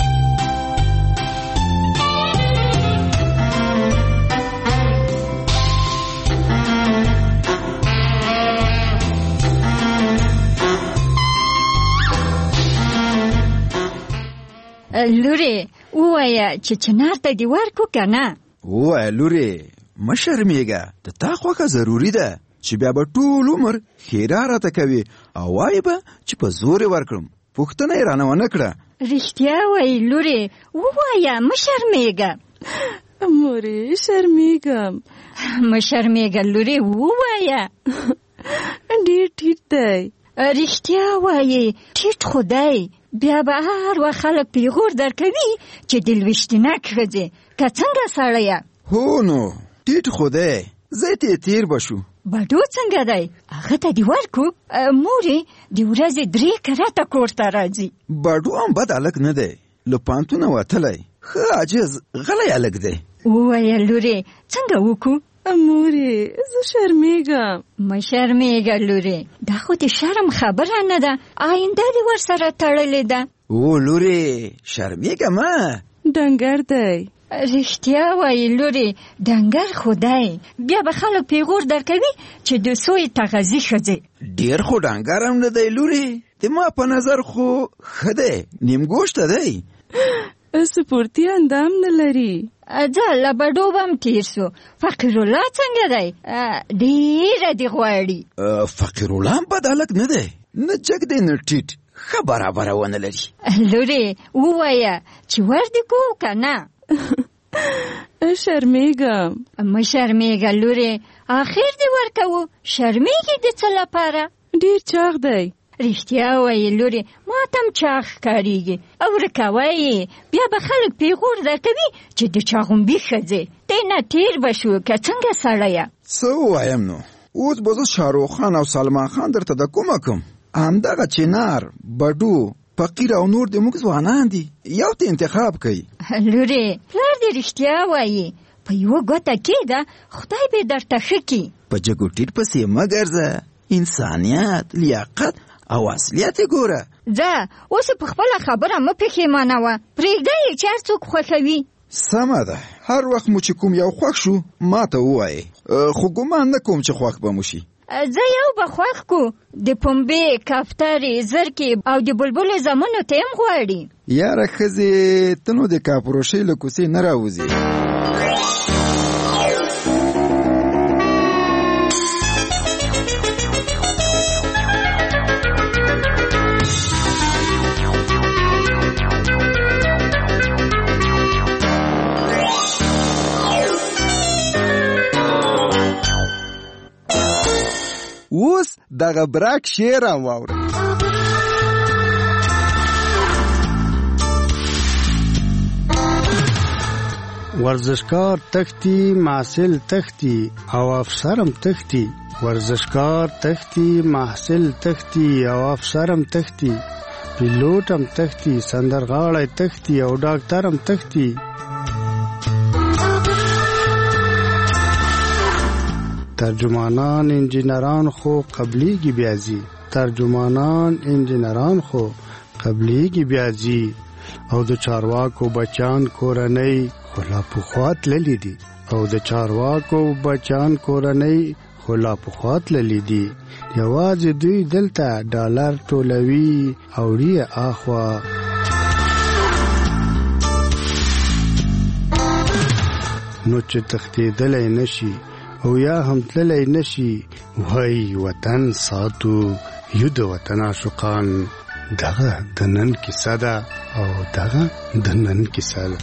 لورې ووایه چې چنار ته دې ورکو که نه؟ ووایه لورې مه شرمېږه، د تا خوښه ضروري ده چې بیا به ټول عمر ښېرا راته کوي او وایي به چې په زور یې ورکړم. پوښتنه یې رانه ونه کړه. رښتیا وایي لورې، ووایه مه شرمېږه. مورې شرمېږم. مه شرمېږه لورې، ووایه. ډېر ټیټ دی. رښتیا وایي ټیټ خو دی، بیا به هر وخت خلک پیغور درکوي چې د لویشتنک ښځې که څنګه سړیه. هو نو ټیټ خو دی، زیت یې تیر به شو. بډو څنګه دی؟ هغه ته دې ورکو؟ مورې د ورځې درې کرته کور ته راځي. بډو هم بد هلک نه دی، له پوهنتونه وتلی ښه عاجز غلی هلک دی. ووایه لورې څنګه وکړو؟ مورې زه شرمېږم. مه شرمېږه لورې، دا خو د شرم خبره نه ده، آینده دې ورسره تړلې ده. او لورې شرمېږه مه، ډنګر دی. رښتیا وایي لورې، ډنګر خو دی، بیا به خلک پیغور درکوي چې د سوی تغذي ښځې. ډېر خو ډنګر هم نه دی لورې، د ما په نظر خو ښه دی، نیمګوشته دی. سپورتي اندام نه لري. ځه له بډو به هم تیر سو. فقیرالله څنګه دی؟ ډېره دې غواړي. فقیرالله هم بد هلک نه دی، نه جګ دی نه ټیټ، ښه برابره ونه لري. لورې ووایه چې ور دې کو که نه؟ شرمېږم. مه شرمېږه لورې، آخر دې ورکوو، شرمېږې د څه لپاره؟ ډېر چاغ دی. رښتیا وایي لورې، ما ته هم چاغ ښکارېږي او ورکوی بیا به خلک پیغور درکوي چې د چاغومبي ښځې دی نه تېر به شو که څنګه سړیه. څه ووایم نو، اوس به زه شاهرخ خان او سلمان خان درته د کومه کوم؟ همدغه چنار، بډو، فقیر او نور د موږ ځوانان دي، یو ته انتخاب کوي. لورې پلار دې رښتیا وایي، په یوه ګوته کېده خدای به درته ښه کړي. په جګو ټیټ پسې مه ګرځه، انسانیت، لیاقت او اصلیت یې ګوره. ځه اوس په خپله خبره مه پښېمانوه، پرېږده یې چې هر څوک خوښوي. سمه ده، هر وخت مو چې کوم یو خوښ شو ما ته ووایې، خو ګمان نه کوم چې خوښ به مو شي. زه یو به خوښ کو، د پنبې، کفترې، زرکې او د بلبلو زمونو ته هم غواړي. یاره ښځې ته نو د کاپروشۍ له کوڅې نه راوځې. اوس دغه برک شعر هم واوره. ورزشکار تختی، محصل تختی او افسرم تختی. ورزشکار تختی، محصل تختی او افسرم تختی. پیلوټم تختی، سندرغاړی تختی او ډاکټرم تختی. ترجمانان انجینران خو قبلیږي بیازي. ترجمانان انجینران خو قبلیږي بیازي. او د چارواکو بچان کورنۍ خو لا پخوا تللي دي. او د چارواکو بچان کورنۍ خو لا پخوا تللی دي یوازې دوی دلته ډالر ټولوي او وړي اخوا نو چې تښتېدلی نشي او یا هم تللی نشي وای وطن ساتو یو د وطن عاشقان دغه د نن کیسه ده او دغه د نن کیسه ده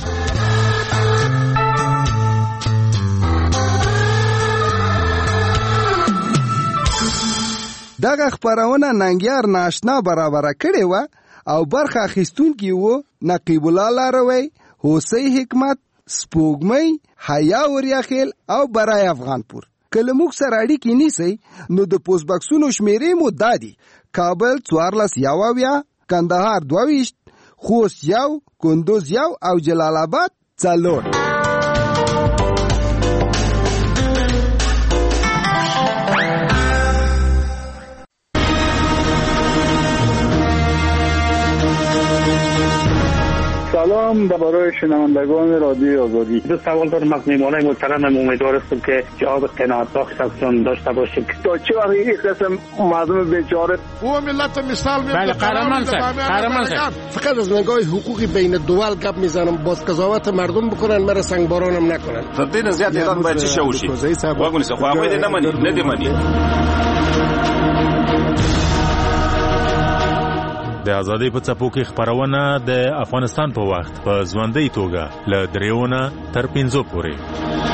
دغه خبرونه ننګیار ناشنا برابره کړې و او برخه اخیستونکي وو نقیب الله لاروی حسین حکمت سپوږمۍ حیا وریاخیل او برای افغانپور کله موږ سره اړیکې نیسئ نو د پوسټ باکسونو شمیرې مو دادي کابل څوارلس یوه کندهار دوه ویشت خوست یو کندوز یو او جلال آباد څلور سلام درباره شنوندگان رادیو آزادی. دو سوال دارم از میهمانان محترمم. امیدوار هستم که جواب قناعت بخش ازشون داشته باشید. تا چه وقت این قسم مردم بیچاره او ملت مثال میاد. بله قهرمان سر قهرمان سر فقط از نگاه حقوقی بین دول گپ میزنم. باز قضاوت مردم بکنن مرا سنگبارانم نکنن. تدین زیاد ایران باید چی شوشی واگونی سه خو هغه نه مني نه دی مني. د ازادۍ په څپو کې خبرونه د افغانستان په وخت په ژوندۍ توګه له دریونه تر پنځو پورې